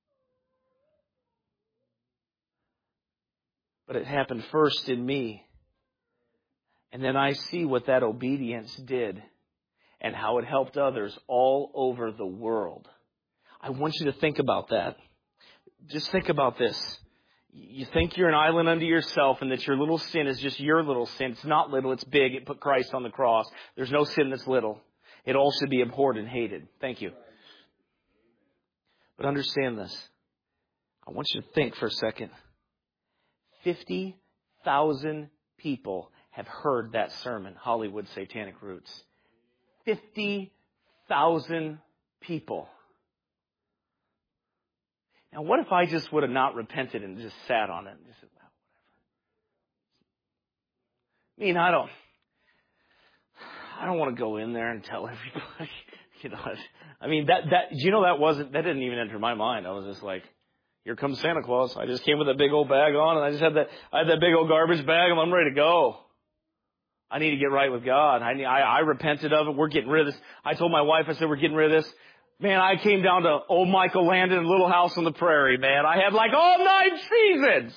But it happened first in me. And then I see what that obedience did and how it helped others all over the world. I want you to think about that. Just think about this. You think you're an island unto yourself and that your little sin is just your little sin. It's not little, it's big. It put Christ on the cross. There's no sin that's little. It all should be abhorred and hated. Thank you. But understand this. I want you to think for a second. fifty thousand people have heard that sermon, Hollywood Satanic Roots. fifty thousand people. Now, what if I just would have not repented and just sat on it and just said, well, whatever. I mean, I don't, I don't want to go in there and tell everybody, you know, I mean, that, that, you know, that wasn't, that didn't even enter my mind. I was just like, here comes Santa Claus. I just came with a big old bag on and I just had that, I had that big old garbage bag and I'm ready to go. I need to get right with God. I, need, I I repented of it. We're getting rid of this. I told my wife, I said, we're getting rid of this. Man, I came down to old Michael Landon and Little House on the Prairie, man. I had like all nine seasons.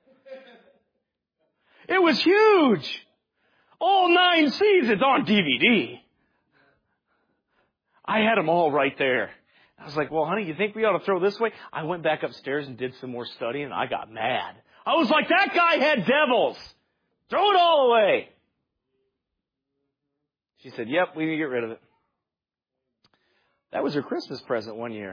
It was huge. All nine seasons on D V D. I had them all right there. I was like, well, honey, you think we ought to throw this away? I went back upstairs and did some more studying and I got mad. I was like, that guy had devils. Throw it all away. She said, yep, we need to get rid of it. That was her Christmas present one year.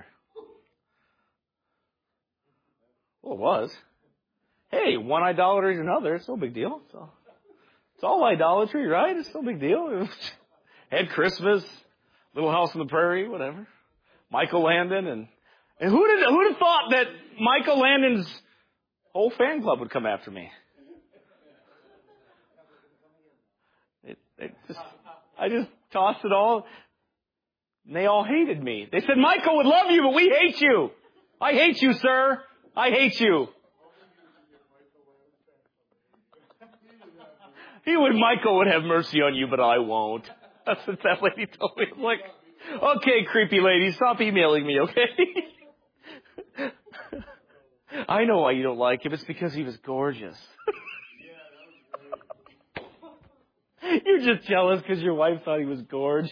Well, it was. Hey, one idolatry is another. It's no big deal. It's all, it's all idolatry, right? It's no big deal. Had Christmas, Little House on the Prairie, whatever. Michael Landon. And, and who did who'd have thought that Michael Landon's whole fan club would come after me? It, it just... I just tossed it all. And they all hated me. They said, Michael would love you, but we hate you. I hate you, sir. I hate you. He would, Michael would have mercy on you, but I won't. That's what that lady told me. I'm like, okay, creepy lady, stop emailing me, okay? I know why you don't like him. It's because he was gorgeous. You're just jealous because your wife thought he was gorgeous.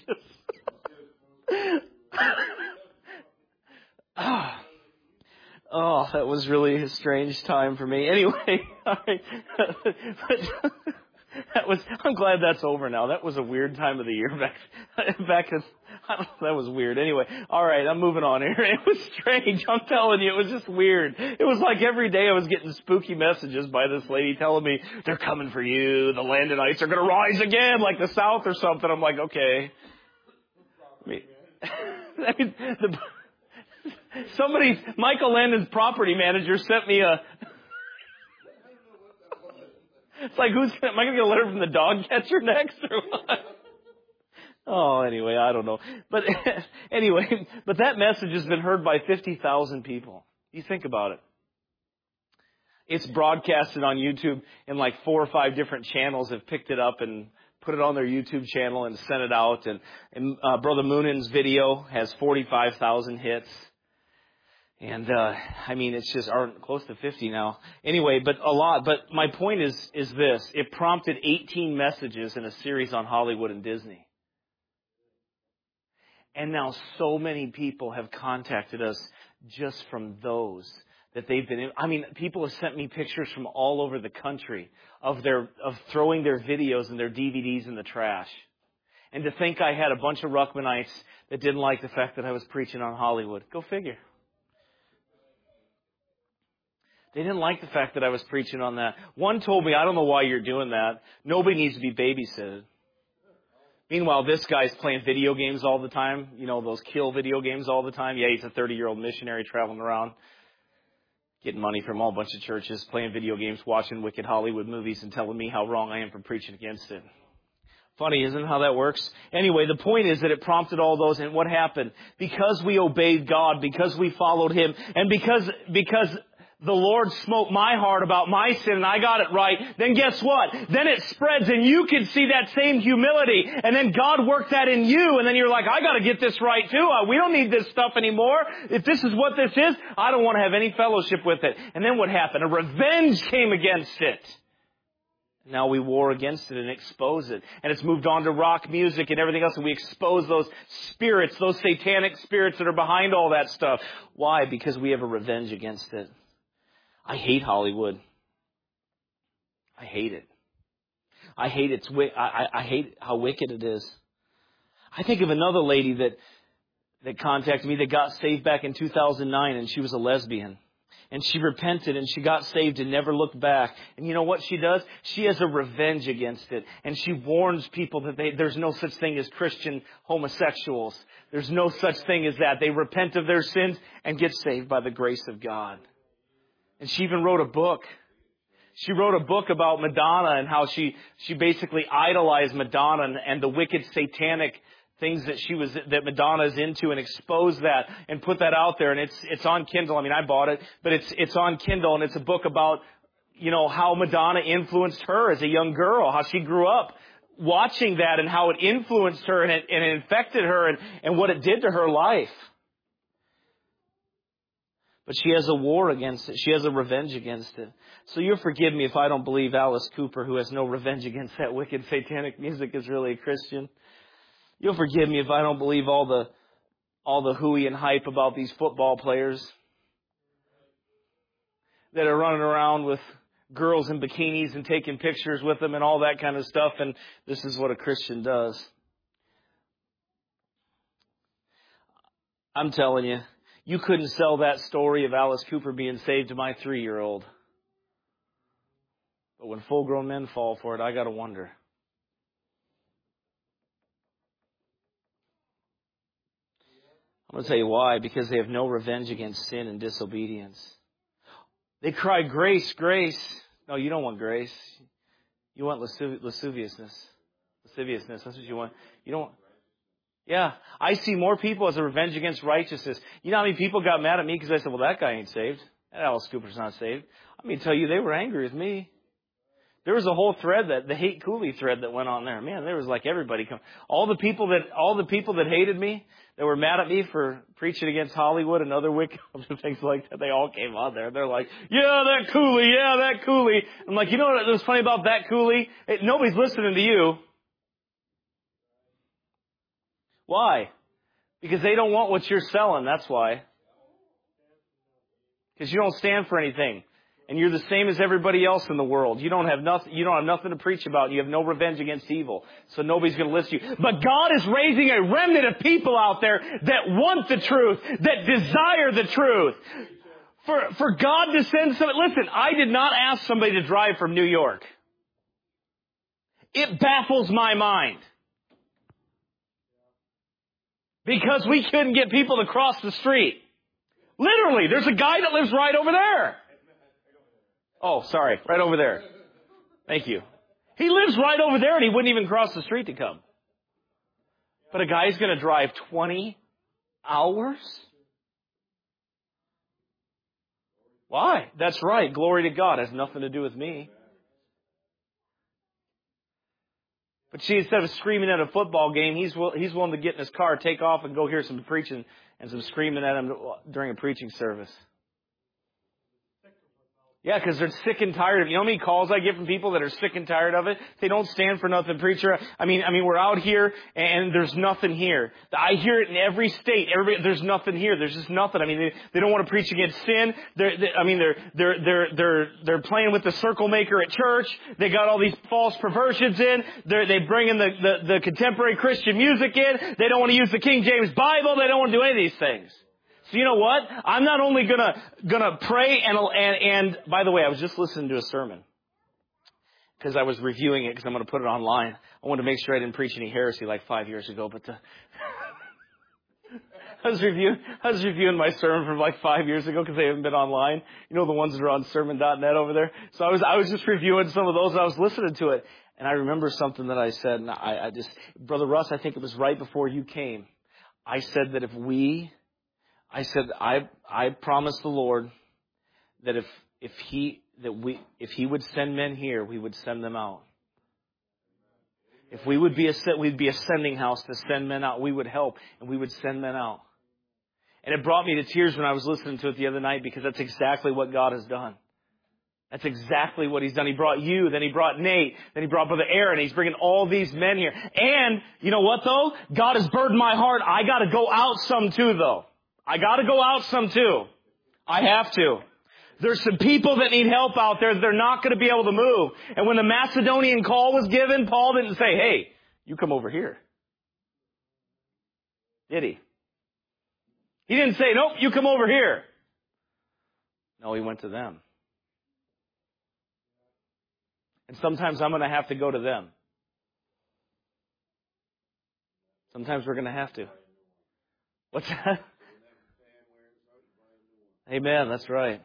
oh. oh, that was really a strange time for me. Anyway, all right. but that was. I'm glad that's over now. That was a weird time of the year back back in. I don't know, that was weird. Anyway, all right, I'm moving on here. It was strange. I'm telling you, it was just weird. It was like every day I was getting spooky messages by this lady telling me, they're coming for you. The Landonites are going to rise again like the South or something. I'm like, okay. I mean, I mean the, somebody, Michael Landon's property manager sent me a... It's like, who's am I going to get a letter from the dog catcher next or what? Oh, anyway, I don't know. But anyway, but that message has been heard by fifty thousand people. You think about it. It's broadcasted on YouTube and like four or five different channels have picked it up and put it on their YouTube channel and sent it out. And, and uh, Brother Moonin's video has forty-five thousand hits. And, uh, I mean, it's just aren't close to fifty now. Anyway, but a lot. But my point is, is this. It prompted eighteen messages in a series on Hollywood and Disney. And now so many people have contacted us just from those that they've been in. I mean, people have sent me pictures from all over the country of their, of throwing their videos and their D V Ds in the trash. And to think I had a bunch of Ruckmanites that didn't like the fact that I was preaching on Hollywood. Go figure. They didn't like the fact that I was preaching on that. One told me, I don't know why you're doing that. Nobody needs to be babysitted. Meanwhile, this guy's playing video games all the time. You know, those kill video games all the time. Yeah, he's a thirty-year-old missionary traveling around, getting money from all a bunch of churches, playing video games, watching wicked Hollywood movies, and telling me how wrong I am for preaching against it. Funny, isn't it, how that works? Anyway, the point is that it prompted all those, and what happened? Because we obeyed God, because we followed Him, and because because the Lord smote my heart about my sin and I got it right, then guess what? Then it spreads and you can see that same humility, and then God worked that in you, and then you're like, I got to get this right too. We don't need this stuff anymore. If this is what this is, I don't want to have any fellowship with it. And then what happened? A revenge came against it. Now we war against it and expose it. And it's moved on to rock music and everything else, and we expose those spirits, those satanic spirits that are behind all that stuff. Why? Because we have a revenge against it. I hate Hollywood. I hate it. I hate its. I, I hate how wicked it is. I think of another lady that that contacted me that got saved back in two thousand nine, and she was a lesbian. And she repented and she got saved and never looked back. And you know what she does? She has a revenge against it. And she warns people that they, there's no such thing as Christian homosexuals. There's no such thing as that. They repent of their sins and get saved by the grace of God. And she even wrote a book. She wrote a book about Madonna and how she, she basically idolized Madonna and, and the wicked satanic things that she was, that Madonna is into, and exposed that and put that out there. And it's, it's on Kindle. I mean, I bought it, but it's, it's on Kindle, and it's a book about, you know, how Madonna influenced her as a young girl, how she grew up watching that and how it influenced her and it, and it infected her and, and what it did to her life. But she has a war against it. She has a revenge against it. So you'll forgive me if I don't believe Alice Cooper, who has no revenge against that wicked satanic music, is really a Christian. You'll forgive me if I don't believe all the all the hooey and hype about these football players that are running around with girls in bikinis and taking pictures with them and all that kind of stuff. And this is what a Christian does. I'm telling you, you couldn't sell that story of Alice Cooper being saved to my three-year-old. But when full-grown men fall for it, I got to wonder. I'm going to tell you why. Because they have no revenge against sin and disobedience. They cry, grace, grace. No, you don't want grace. You want lasciv- lasciviousness. Lasciviousness, that's what you want. You don't want... Yeah, I see more people as a revenge against righteousness. You know how many people got mad at me because I said, well, that guy ain't saved. That Alice Cooper's not saved. Let me tell you, they were angry with me. There was a whole thread, that the hate Cooley thread that went on there. Man, there was like everybody come. All the people that, all the people that hated me, that were mad at me for preaching against Hollywood and other wicked things like that, they all came on there. They're like, yeah, that Cooley, yeah, that Cooley. I'm like, you know what was funny about that Cooley? It, nobody's listening to you. Why? Because they don't want what you're selling, that's why. Because you don't stand for anything. And you're the same as everybody else in the world. You don't have nothing, you don't have nothing to preach about. You have no revenge against evil. So nobody's going to listen to you. But God is raising a remnant of people out there that want the truth, that desire the truth. For, for God to send somebody, listen, I did not ask somebody to drive from New York. It baffles my mind. Because we couldn't get people to cross the street. Literally, there's a guy that lives right over there. Oh, sorry, right over there. Thank you. He lives right over there and he wouldn't even cross the street to come. But a guy's going to drive twenty hours? Why? That's right. Glory to God. It has nothing to do with me. But see, instead of screaming at a football game, he's will, he's willing to get in his car, take off, and go hear some preaching and some screaming at him during a preaching service. Yeah, because they're sick and tired of it. You know how many calls I get from people that are sick and tired of it? They don't stand for nothing, preacher. I mean, I mean, we're out here and there's nothing here. I hear it in every state. Everybody, there's nothing here. There's just nothing. I mean, they, they don't want to preach against sin. They're, they, I mean, they're they're they're they're they're playing with the circle maker at church. They got all these false perversions in. They they bring in the, the the contemporary Christian music in. They don't want to use the King James Bible. They don't want to do any of these things. So you know what? I'm not only gonna gonna pray and and and by the way, I was just listening to a sermon because I was reviewing it because I'm going to put it online. I wanted to make sure I didn't preach any heresy like five years ago, but the, I was reviewing I was reviewing my sermon from like five years ago because they haven't been online. You know the ones that are on sermon dot net over there. So I was I was just reviewing some of those. And I was listening to it, and I remember something that I said. And I, I just, Brother Russ, I think it was right before you came. I said that if we I said, I, I promised the Lord that if, if he, that we, if he would send men here, we would send them out. If we would be a, we'd be a sending house to send men out, we would help and we would send men out. And it brought me to tears when I was listening to it the other night because that's exactly what God has done. That's exactly what He's done. He brought you, then He brought Nate, then He brought Brother Aaron. He's bringing all these men here. And, you know what though? God has burdened my heart. I gotta go out some too though. I gotta go out some too. I have to. There's some people that need help out there that they're not gonna be able to move. And when the Macedonian call was given, Paul didn't say, hey, you come over here. Did he? He didn't say, nope, you come over here. No, he went to them. And sometimes I'm gonna have to go to them. Sometimes we're gonna have to. What's that? Amen. That's right.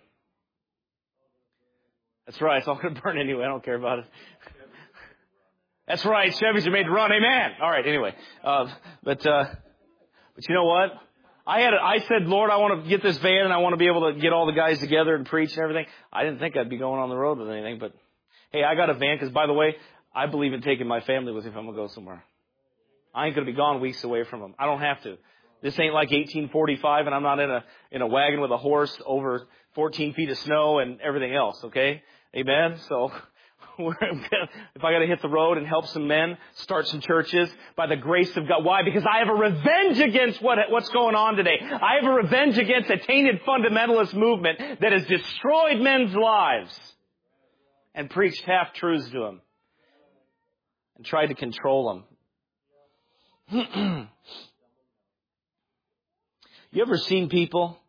That's right. It's all going to burn anyway. I don't care about it. That's right. Chevys are made to run. Amen. All right. Anyway, uh, but uh, but you know what? I had a, I said, Lord, I want to get this van and I want to be able to get all the guys together and preach and everything. I didn't think I'd be going on the road with anything, but hey, I got a van because, by the way, I believe in taking my family with me if I'm going to go somewhere. I ain't going to be gone weeks away from them. I don't have to. This ain't like eighteen forty-five and I'm not in a, in a wagon with a horse over fourteen feet of snow and everything else, okay? Amen? So, if I gotta hit the road and help some men, start some churches, by the grace of God. Why? Because I have a revenge against what, what's going on today. I have a revenge against a tainted fundamentalist movement that has destroyed men's lives and preached half-truths to them and tried to control them. You ever seen people?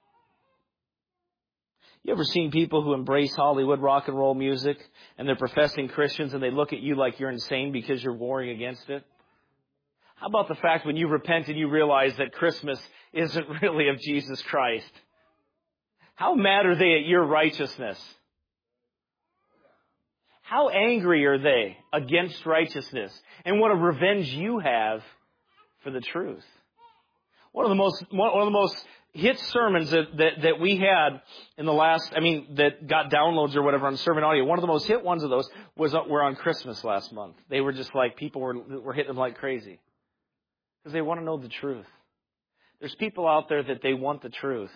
You ever seen people who embrace Hollywood rock and roll music and they're professing Christians and they look at you like you're insane because you're warring against it? How about the fact when you repent and you realize that Christmas isn't really of Jesus Christ? How mad are they at your righteousness? How angry are they against righteousness? And what a revenge you have for the truth. One of the most, one of the most hit sermons that, that, that we had in the last, I mean, that got downloads or whatever on Sermon Audio, one of the most hit ones of those was, were on Christmas last month. They were just like, people were, were hitting them like crazy. Because they want to know the truth. There's people out there that they want the truth.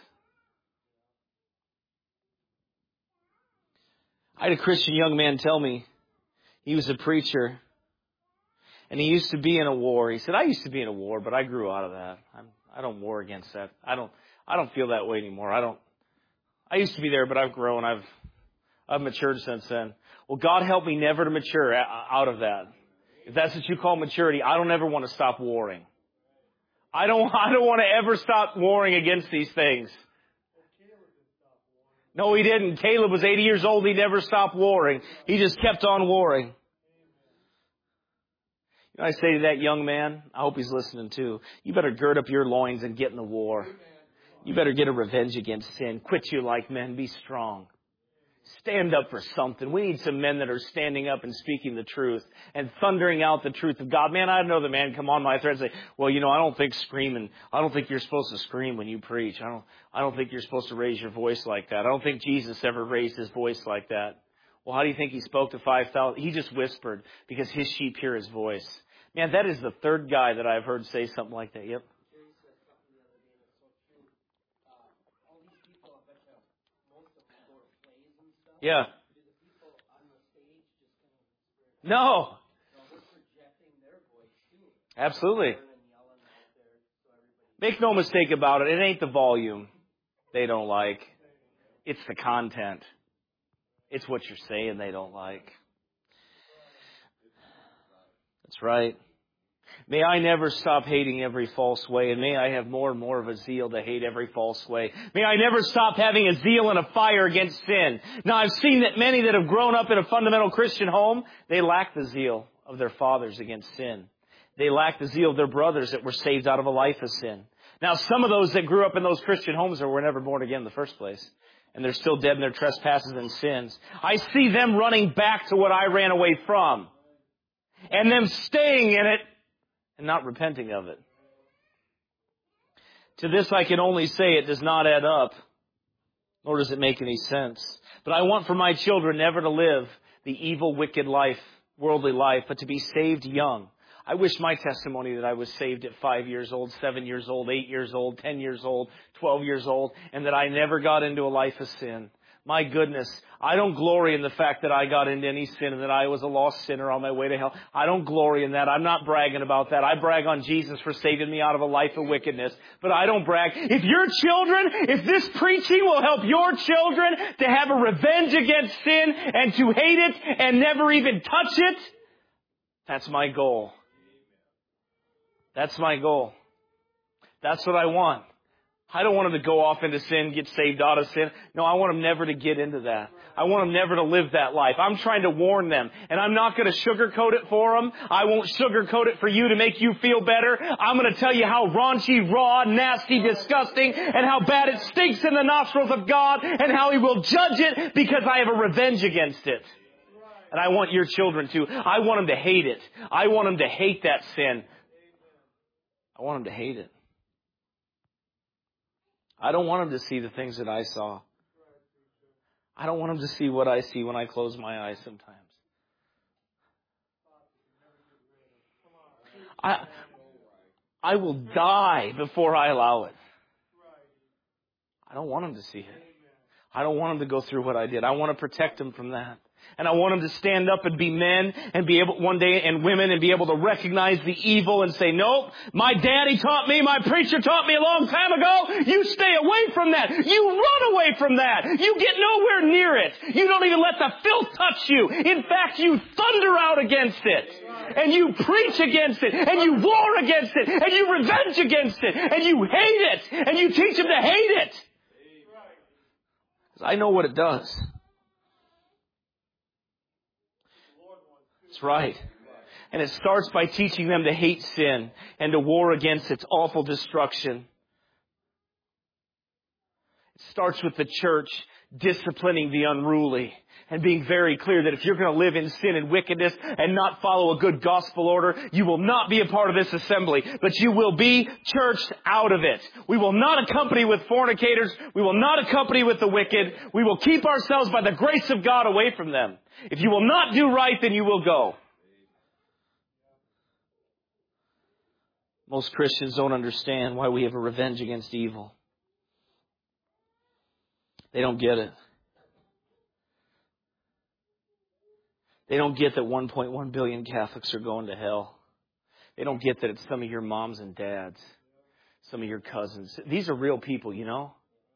I had a Christian young man tell me, he was a preacher, and he used to be in a war. He said, I used to be in a war, but I grew out of that. I'm, I don't war against that. I don't, I don't feel that way anymore. I don't, I used to be there, but I've grown. I've, I've matured since then. Well, God help me never to mature out of that. If that's what you call maturity, I don't ever want to stop warring. I don't, I don't want to ever stop warring against these things. No, he didn't. Caleb was eighty years old. He never stopped warring. He just kept on warring. You know, I say to that young man, I hope he's listening too, you better gird up your loins and get in the war. You better get a revenge against sin. Quit you like men. Be strong. Stand up for something. We need some men that are standing up and speaking the truth and thundering out the truth of God. Man, I know the man come on my thread and say, well, you know, I don't think screaming, I don't think you're supposed to scream when you preach. I don't, I don't think you're supposed to raise your voice like that. I don't think Jesus ever raised his voice like that. Well, how do you think he spoke to five thousand? He just whispered because his sheep hear his voice. Man, that is the third guy that I've heard say something like that. Yep. Yeah. No. Absolutely. Make no mistake about it. It ain't the volume they don't like. It's the content. It's what you're saying they don't like. That's right. May I never stop hating every false way, and may I have more and more of a zeal to hate every false way. May I never stop having a zeal and a fire against sin. Now, I've seen that many that have grown up in a fundamental Christian home, they lack the zeal of their fathers against sin. They lack the zeal of their brothers that were saved out of a life of sin. Now, some of those that grew up in those Christian homes were never born again in the first place, and they're still dead in their trespasses and sins. I see them running back to what I ran away from, and them staying in it and not repenting of it. To this I can only say it does not add up, nor does it make any sense. But I want for my children never to live the evil, wicked life, worldly life, but to be saved young. I wish my testimony that I was saved at five years old, seven years old, eight years old, ten years old, twelve years old, and that I never got into a life of sin. My goodness, I don't glory in the fact that I got into any sin and that I was a lost sinner on my way to hell. I don't glory in that. I'm not bragging about that. I brag on Jesus for saving me out of a life of wickedness. But I don't brag. If your children, if this preaching will help your children to have a revenge against sin and to hate it and never even touch it, that's my goal. That's my goal. That's what I want. I don't want them to go off into sin, get saved out of sin. No, I want them never to get into that. I want them never to live that life. I'm trying to warn them. And I'm not going to sugarcoat it for them. I won't sugarcoat it for you to make you feel better. I'm going to tell you how raunchy, raw, nasty, disgusting, and how bad it stinks in the nostrils of God, and how He will judge it because I have a revenge against it. And I want your children to. I want them to hate it. I want them to hate that sin. I want them to hate it. I don't want them to see the things that I saw. I don't want them to see what I see when I close my eyes sometimes. I, I will die before I allow it. I don't want them to see it. I don't want them to go through what I did. I want to protect them from that. And I want them to stand up and be men and be able one day and women and be able to recognize the evil and say, nope, my daddy taught me, my preacher taught me a long time ago. You stay away from that. You run away from that. You get nowhere near it. You don't even let the filth touch you. In fact, you thunder out against it. And you preach against it. And you war against it. And you revenge against it. And you hate it. And you teach them to hate it. Because I know what it does. That's right. And it starts by teaching them to hate sin and to war against its awful destruction. It starts with the church disciplining the unruly and being very clear that if you're going to live in sin and wickedness and not follow a good gospel order, you will not be a part of this assembly, but you will be churched out of it. We will not accompany with fornicators. We will not accompany with the wicked. We will keep ourselves by the grace of God away from them. If you will not do right, then you will go. Most Christians don't understand why we have a revenge against evil. They don't get it. They don't get that one point one billion Catholics are going to hell. They don't get that it's some of your moms and dads, some of your cousins. These are real people, you know?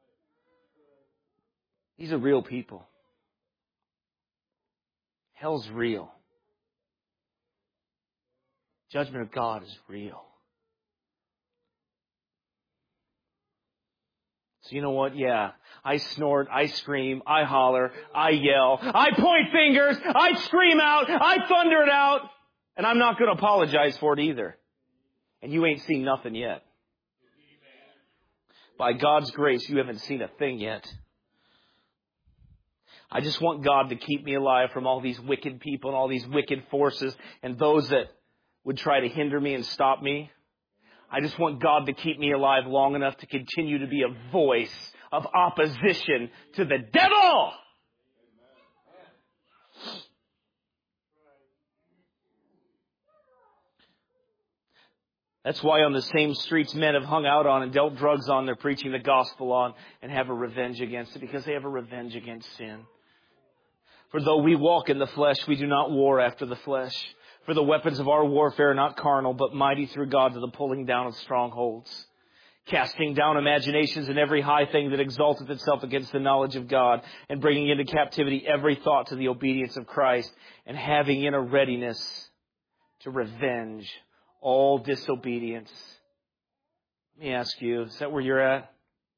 These are real people. Hell's real. Judgment of God is real. So you know what? Yeah, I snort, I scream, I holler, I yell, I point fingers, I scream out, I thunder it out, and I'm not going to apologize for it either. And you ain't seen nothing yet. By God's grace, you haven't seen a thing yet. I just want God to keep me alive from all these wicked people and all these wicked forces and those that would try to hinder me and stop me. I just want God to keep me alive long enough to continue to be a voice of opposition to the devil. That's why on the same streets men have hung out on and dealt drugs on, they're preaching the gospel on and have a revenge against it, because they have a revenge against sin. For though we walk in the flesh, we do not war after the flesh. For the weapons of our warfare are not carnal, but mighty through God to the pulling down of strongholds, casting down imaginations and every high thing that exalteth itself against the knowledge of God, and bringing into captivity every thought to the obedience of Christ, and having in a readiness to revenge all disobedience. Let me ask you, is that where you're at?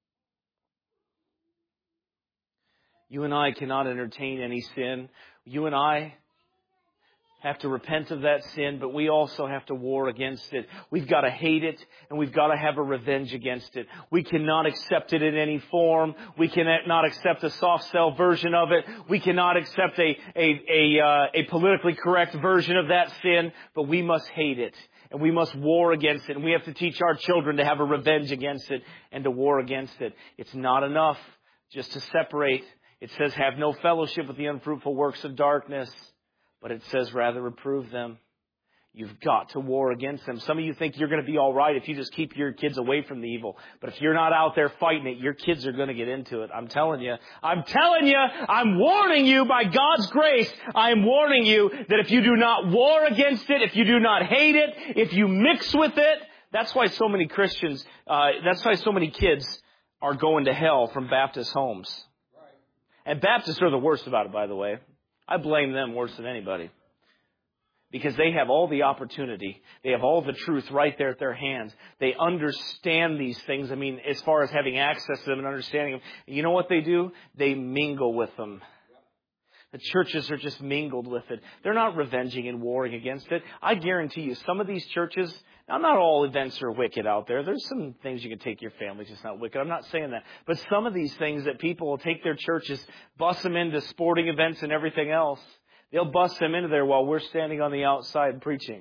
You and I cannot entertain any sin. You and I have to repent of that sin, but we also have to war against it. We've got to hate it, and we've got to have a revenge against it. We cannot accept it in any form. We cannot accept a soft sell version of it. We cannot accept a a a, uh, a politically correct version of that sin, but we must hate it, and we must war against it, and we have to teach our children to have a revenge against it and to war against it. It's not enough just to separate. It says, have no fellowship with the unfruitful works of darkness. But it says, rather reprove them. You've got to war against them. Some of you think you're going to be all right if you just keep your kids away from the evil. But if you're not out there fighting it, your kids are going to get into it. I'm telling you. I'm telling you. I'm warning you by God's grace. I am warning you that if you do not war against it, if you do not hate it, if you mix with it, that's why so many Christians, uh, that's why so many kids are going to hell from Baptist homes. And Baptists are the worst about it, by the way. I blame them worse than anybody. Because they have all the opportunity. They have all the truth right there at their hands. They understand these things. I mean, as far as having access to them and understanding them. You know what they do? They mingle with them. The churches are just mingled with it. They're not revenging and warring against it. I guarantee you, some of these churches, now not all events are wicked out there. There's some things you can take your family, just not wicked. I'm not saying that. But some of these things that people will take their churches, bust them into sporting events and everything else. They'll bust them into there while we're standing on the outside preaching.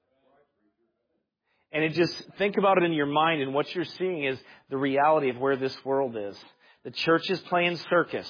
And it just, think about it in your mind, and what you're seeing is the reality of where this world is. The church is playing circus.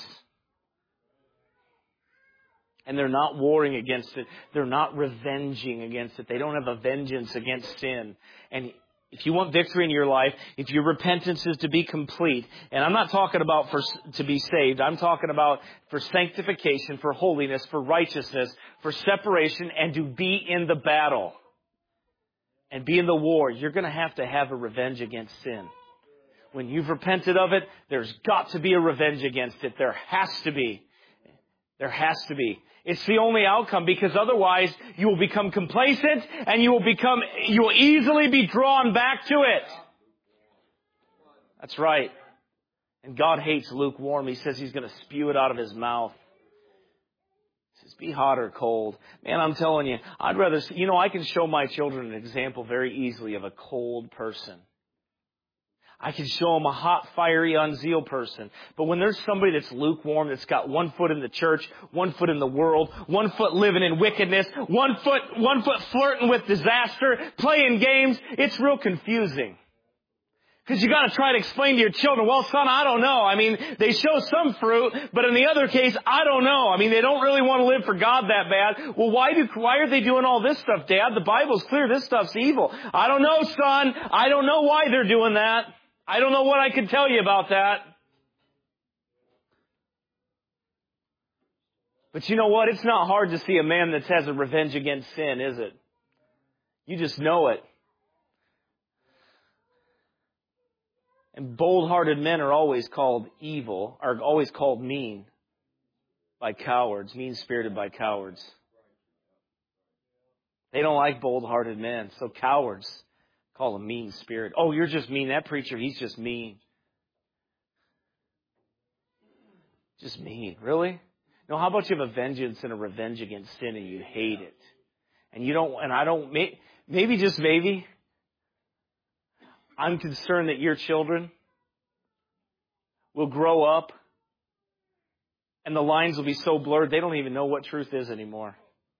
And they're not warring against it. They're not revenging against it. They don't have a vengeance against sin. And if you want victory in your life, if your repentance is to be complete, and I'm not talking about for to be saved. I'm talking about for sanctification, for holiness, for righteousness, for separation, and to be in the battle. And be in the war. You're going to have to have a revenge against sin. When you've repented of it, there's got to be a revenge against it. There has to be. There has to be. It's the only outcome, because otherwise you will become complacent and you will become, you will easily be drawn back to it. That's right. And God hates lukewarm. He says He's going to spew it out of His mouth. He says, be hot or cold. Man, I'm telling you, I'd rather, you know, I can show my children an example very easily of a cold person. I can show them a hot, fiery, unzealed person. But when there's somebody that's lukewarm, that's got one foot in the church, one foot in the world, one foot living in wickedness, one foot, one foot flirting with disaster, playing games, it's real confusing. Because you got to try to explain to your children, well, son, I don't know. I mean, they show some fruit, but in the other case, I don't know. I mean, they don't really want to live for God that bad. Well, why do, why are they doing all this stuff, Dad? The Bible's clear. This stuff's evil. I don't know, son. I don't know why they're doing that. I don't know what I can tell you about that. But you know what? It's not hard to see a man that has a revenge against sin, is it? You just know it. And bold-hearted men are always called evil, are always called mean by cowards, mean-spirited by cowards. They don't like bold-hearted men, so cowards call them mean spirit. Oh, you're just mean. That preacher, he's just mean. Just mean. Really? No, how about you have a vengeance and a revenge against sin and you hate it? And you don't, and I don't, maybe just maybe, I'm concerned that your children will grow up and the lines will be so blurred they don't even know what truth is anymore.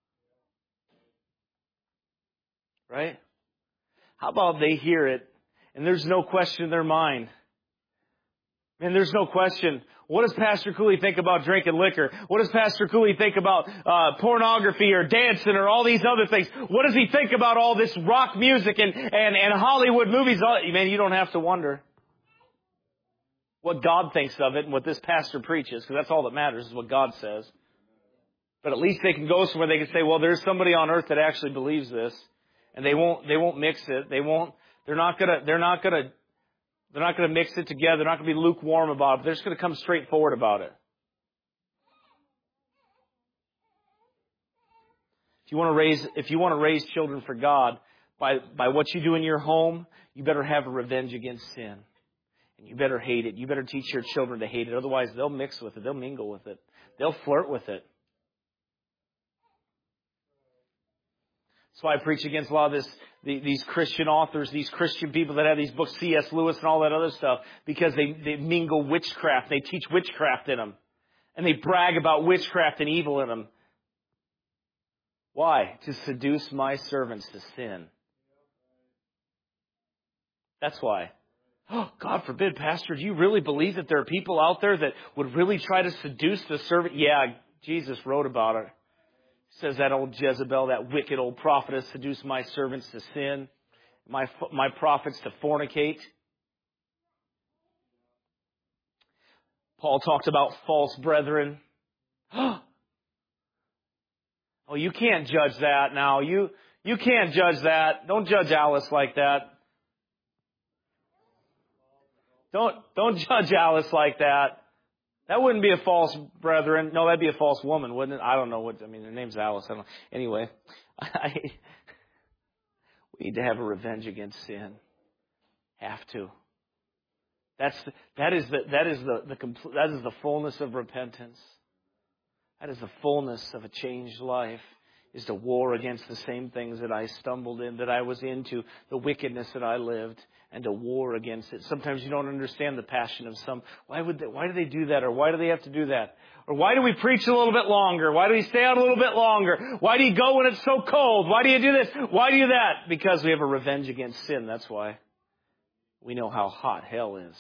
Right? How about they hear it and there's no question in their mind? And there's no question. What does Pastor Cooley think about drinking liquor? What does Pastor Cooley think about uh, pornography or dancing or all these other things? What does he think about all this rock music and, and, and Hollywood movies? Man, you don't have to wonder what God thinks of it and what this pastor preaches, because that's all that matters is what God says. But at least they can go somewhere they can say, well, there's somebody on earth that actually believes this, and they won't they won't mix it. They won't. They're not gonna. They're not gonna. They're not going to mix it together. They're not going to be lukewarm about it. They're just going to come straight forward about it. If you want to raise, if you want to raise children for God, by, by what you do in your home, you better have a revenge against sin. And you better hate it. You better teach your children to hate it. Otherwise, they'll mix with it. They'll mingle with it. They'll flirt with it. That's why I preach against a lot of this, the, these Christian authors, these Christian people that have these books, C S Lewis and all that other stuff, because they, they mingle witchcraft. They teach witchcraft in them. And they brag about witchcraft and evil in them. Why? To seduce my servants to sin. That's why. Oh, God forbid, Pastor, do you really believe that there are people out there that would really try to seduce the servant? Yeah, Jesus wrote about it. Says that old Jezebel, that wicked old prophetess, seduced my servants to sin, my my prophets to fornicate. Paul talked about false brethren. Oh, you can't judge that now. You you can't judge that. Don't judge Alice like that. Don't don't judge Alice like that. That wouldn't be a false brethren. No, that'd be a false woman, wouldn't it? I don't know what, I mean, her name's Alice. I don't, anyway, I, we need to have a revenge against sin. Have to. That's, that is the, that is the, the complete, that is the fullness of repentance. That is the fullness of a changed life, is to war against the same things that I stumbled in, that I was into, the wickedness that I lived, and to war against it. Sometimes you don't understand the passion of some. Why would they, why do they do that? Or why do they have to do that? Or why do we preach a little bit longer? Why do we stay out a little bit longer? Why do you go when it's so cold? Why do you do this? Why do you do that? Because we have a revenge against sin. That's why. We know how hot hell is.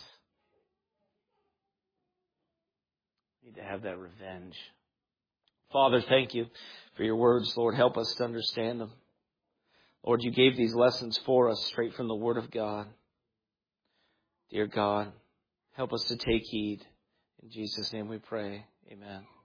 We need to have that revenge. Father, thank you for your words. Lord, help us to understand them. Lord, you gave these lessons for us straight from the Word of God. Dear God, help us to take heed. In Jesus' name we pray. Amen.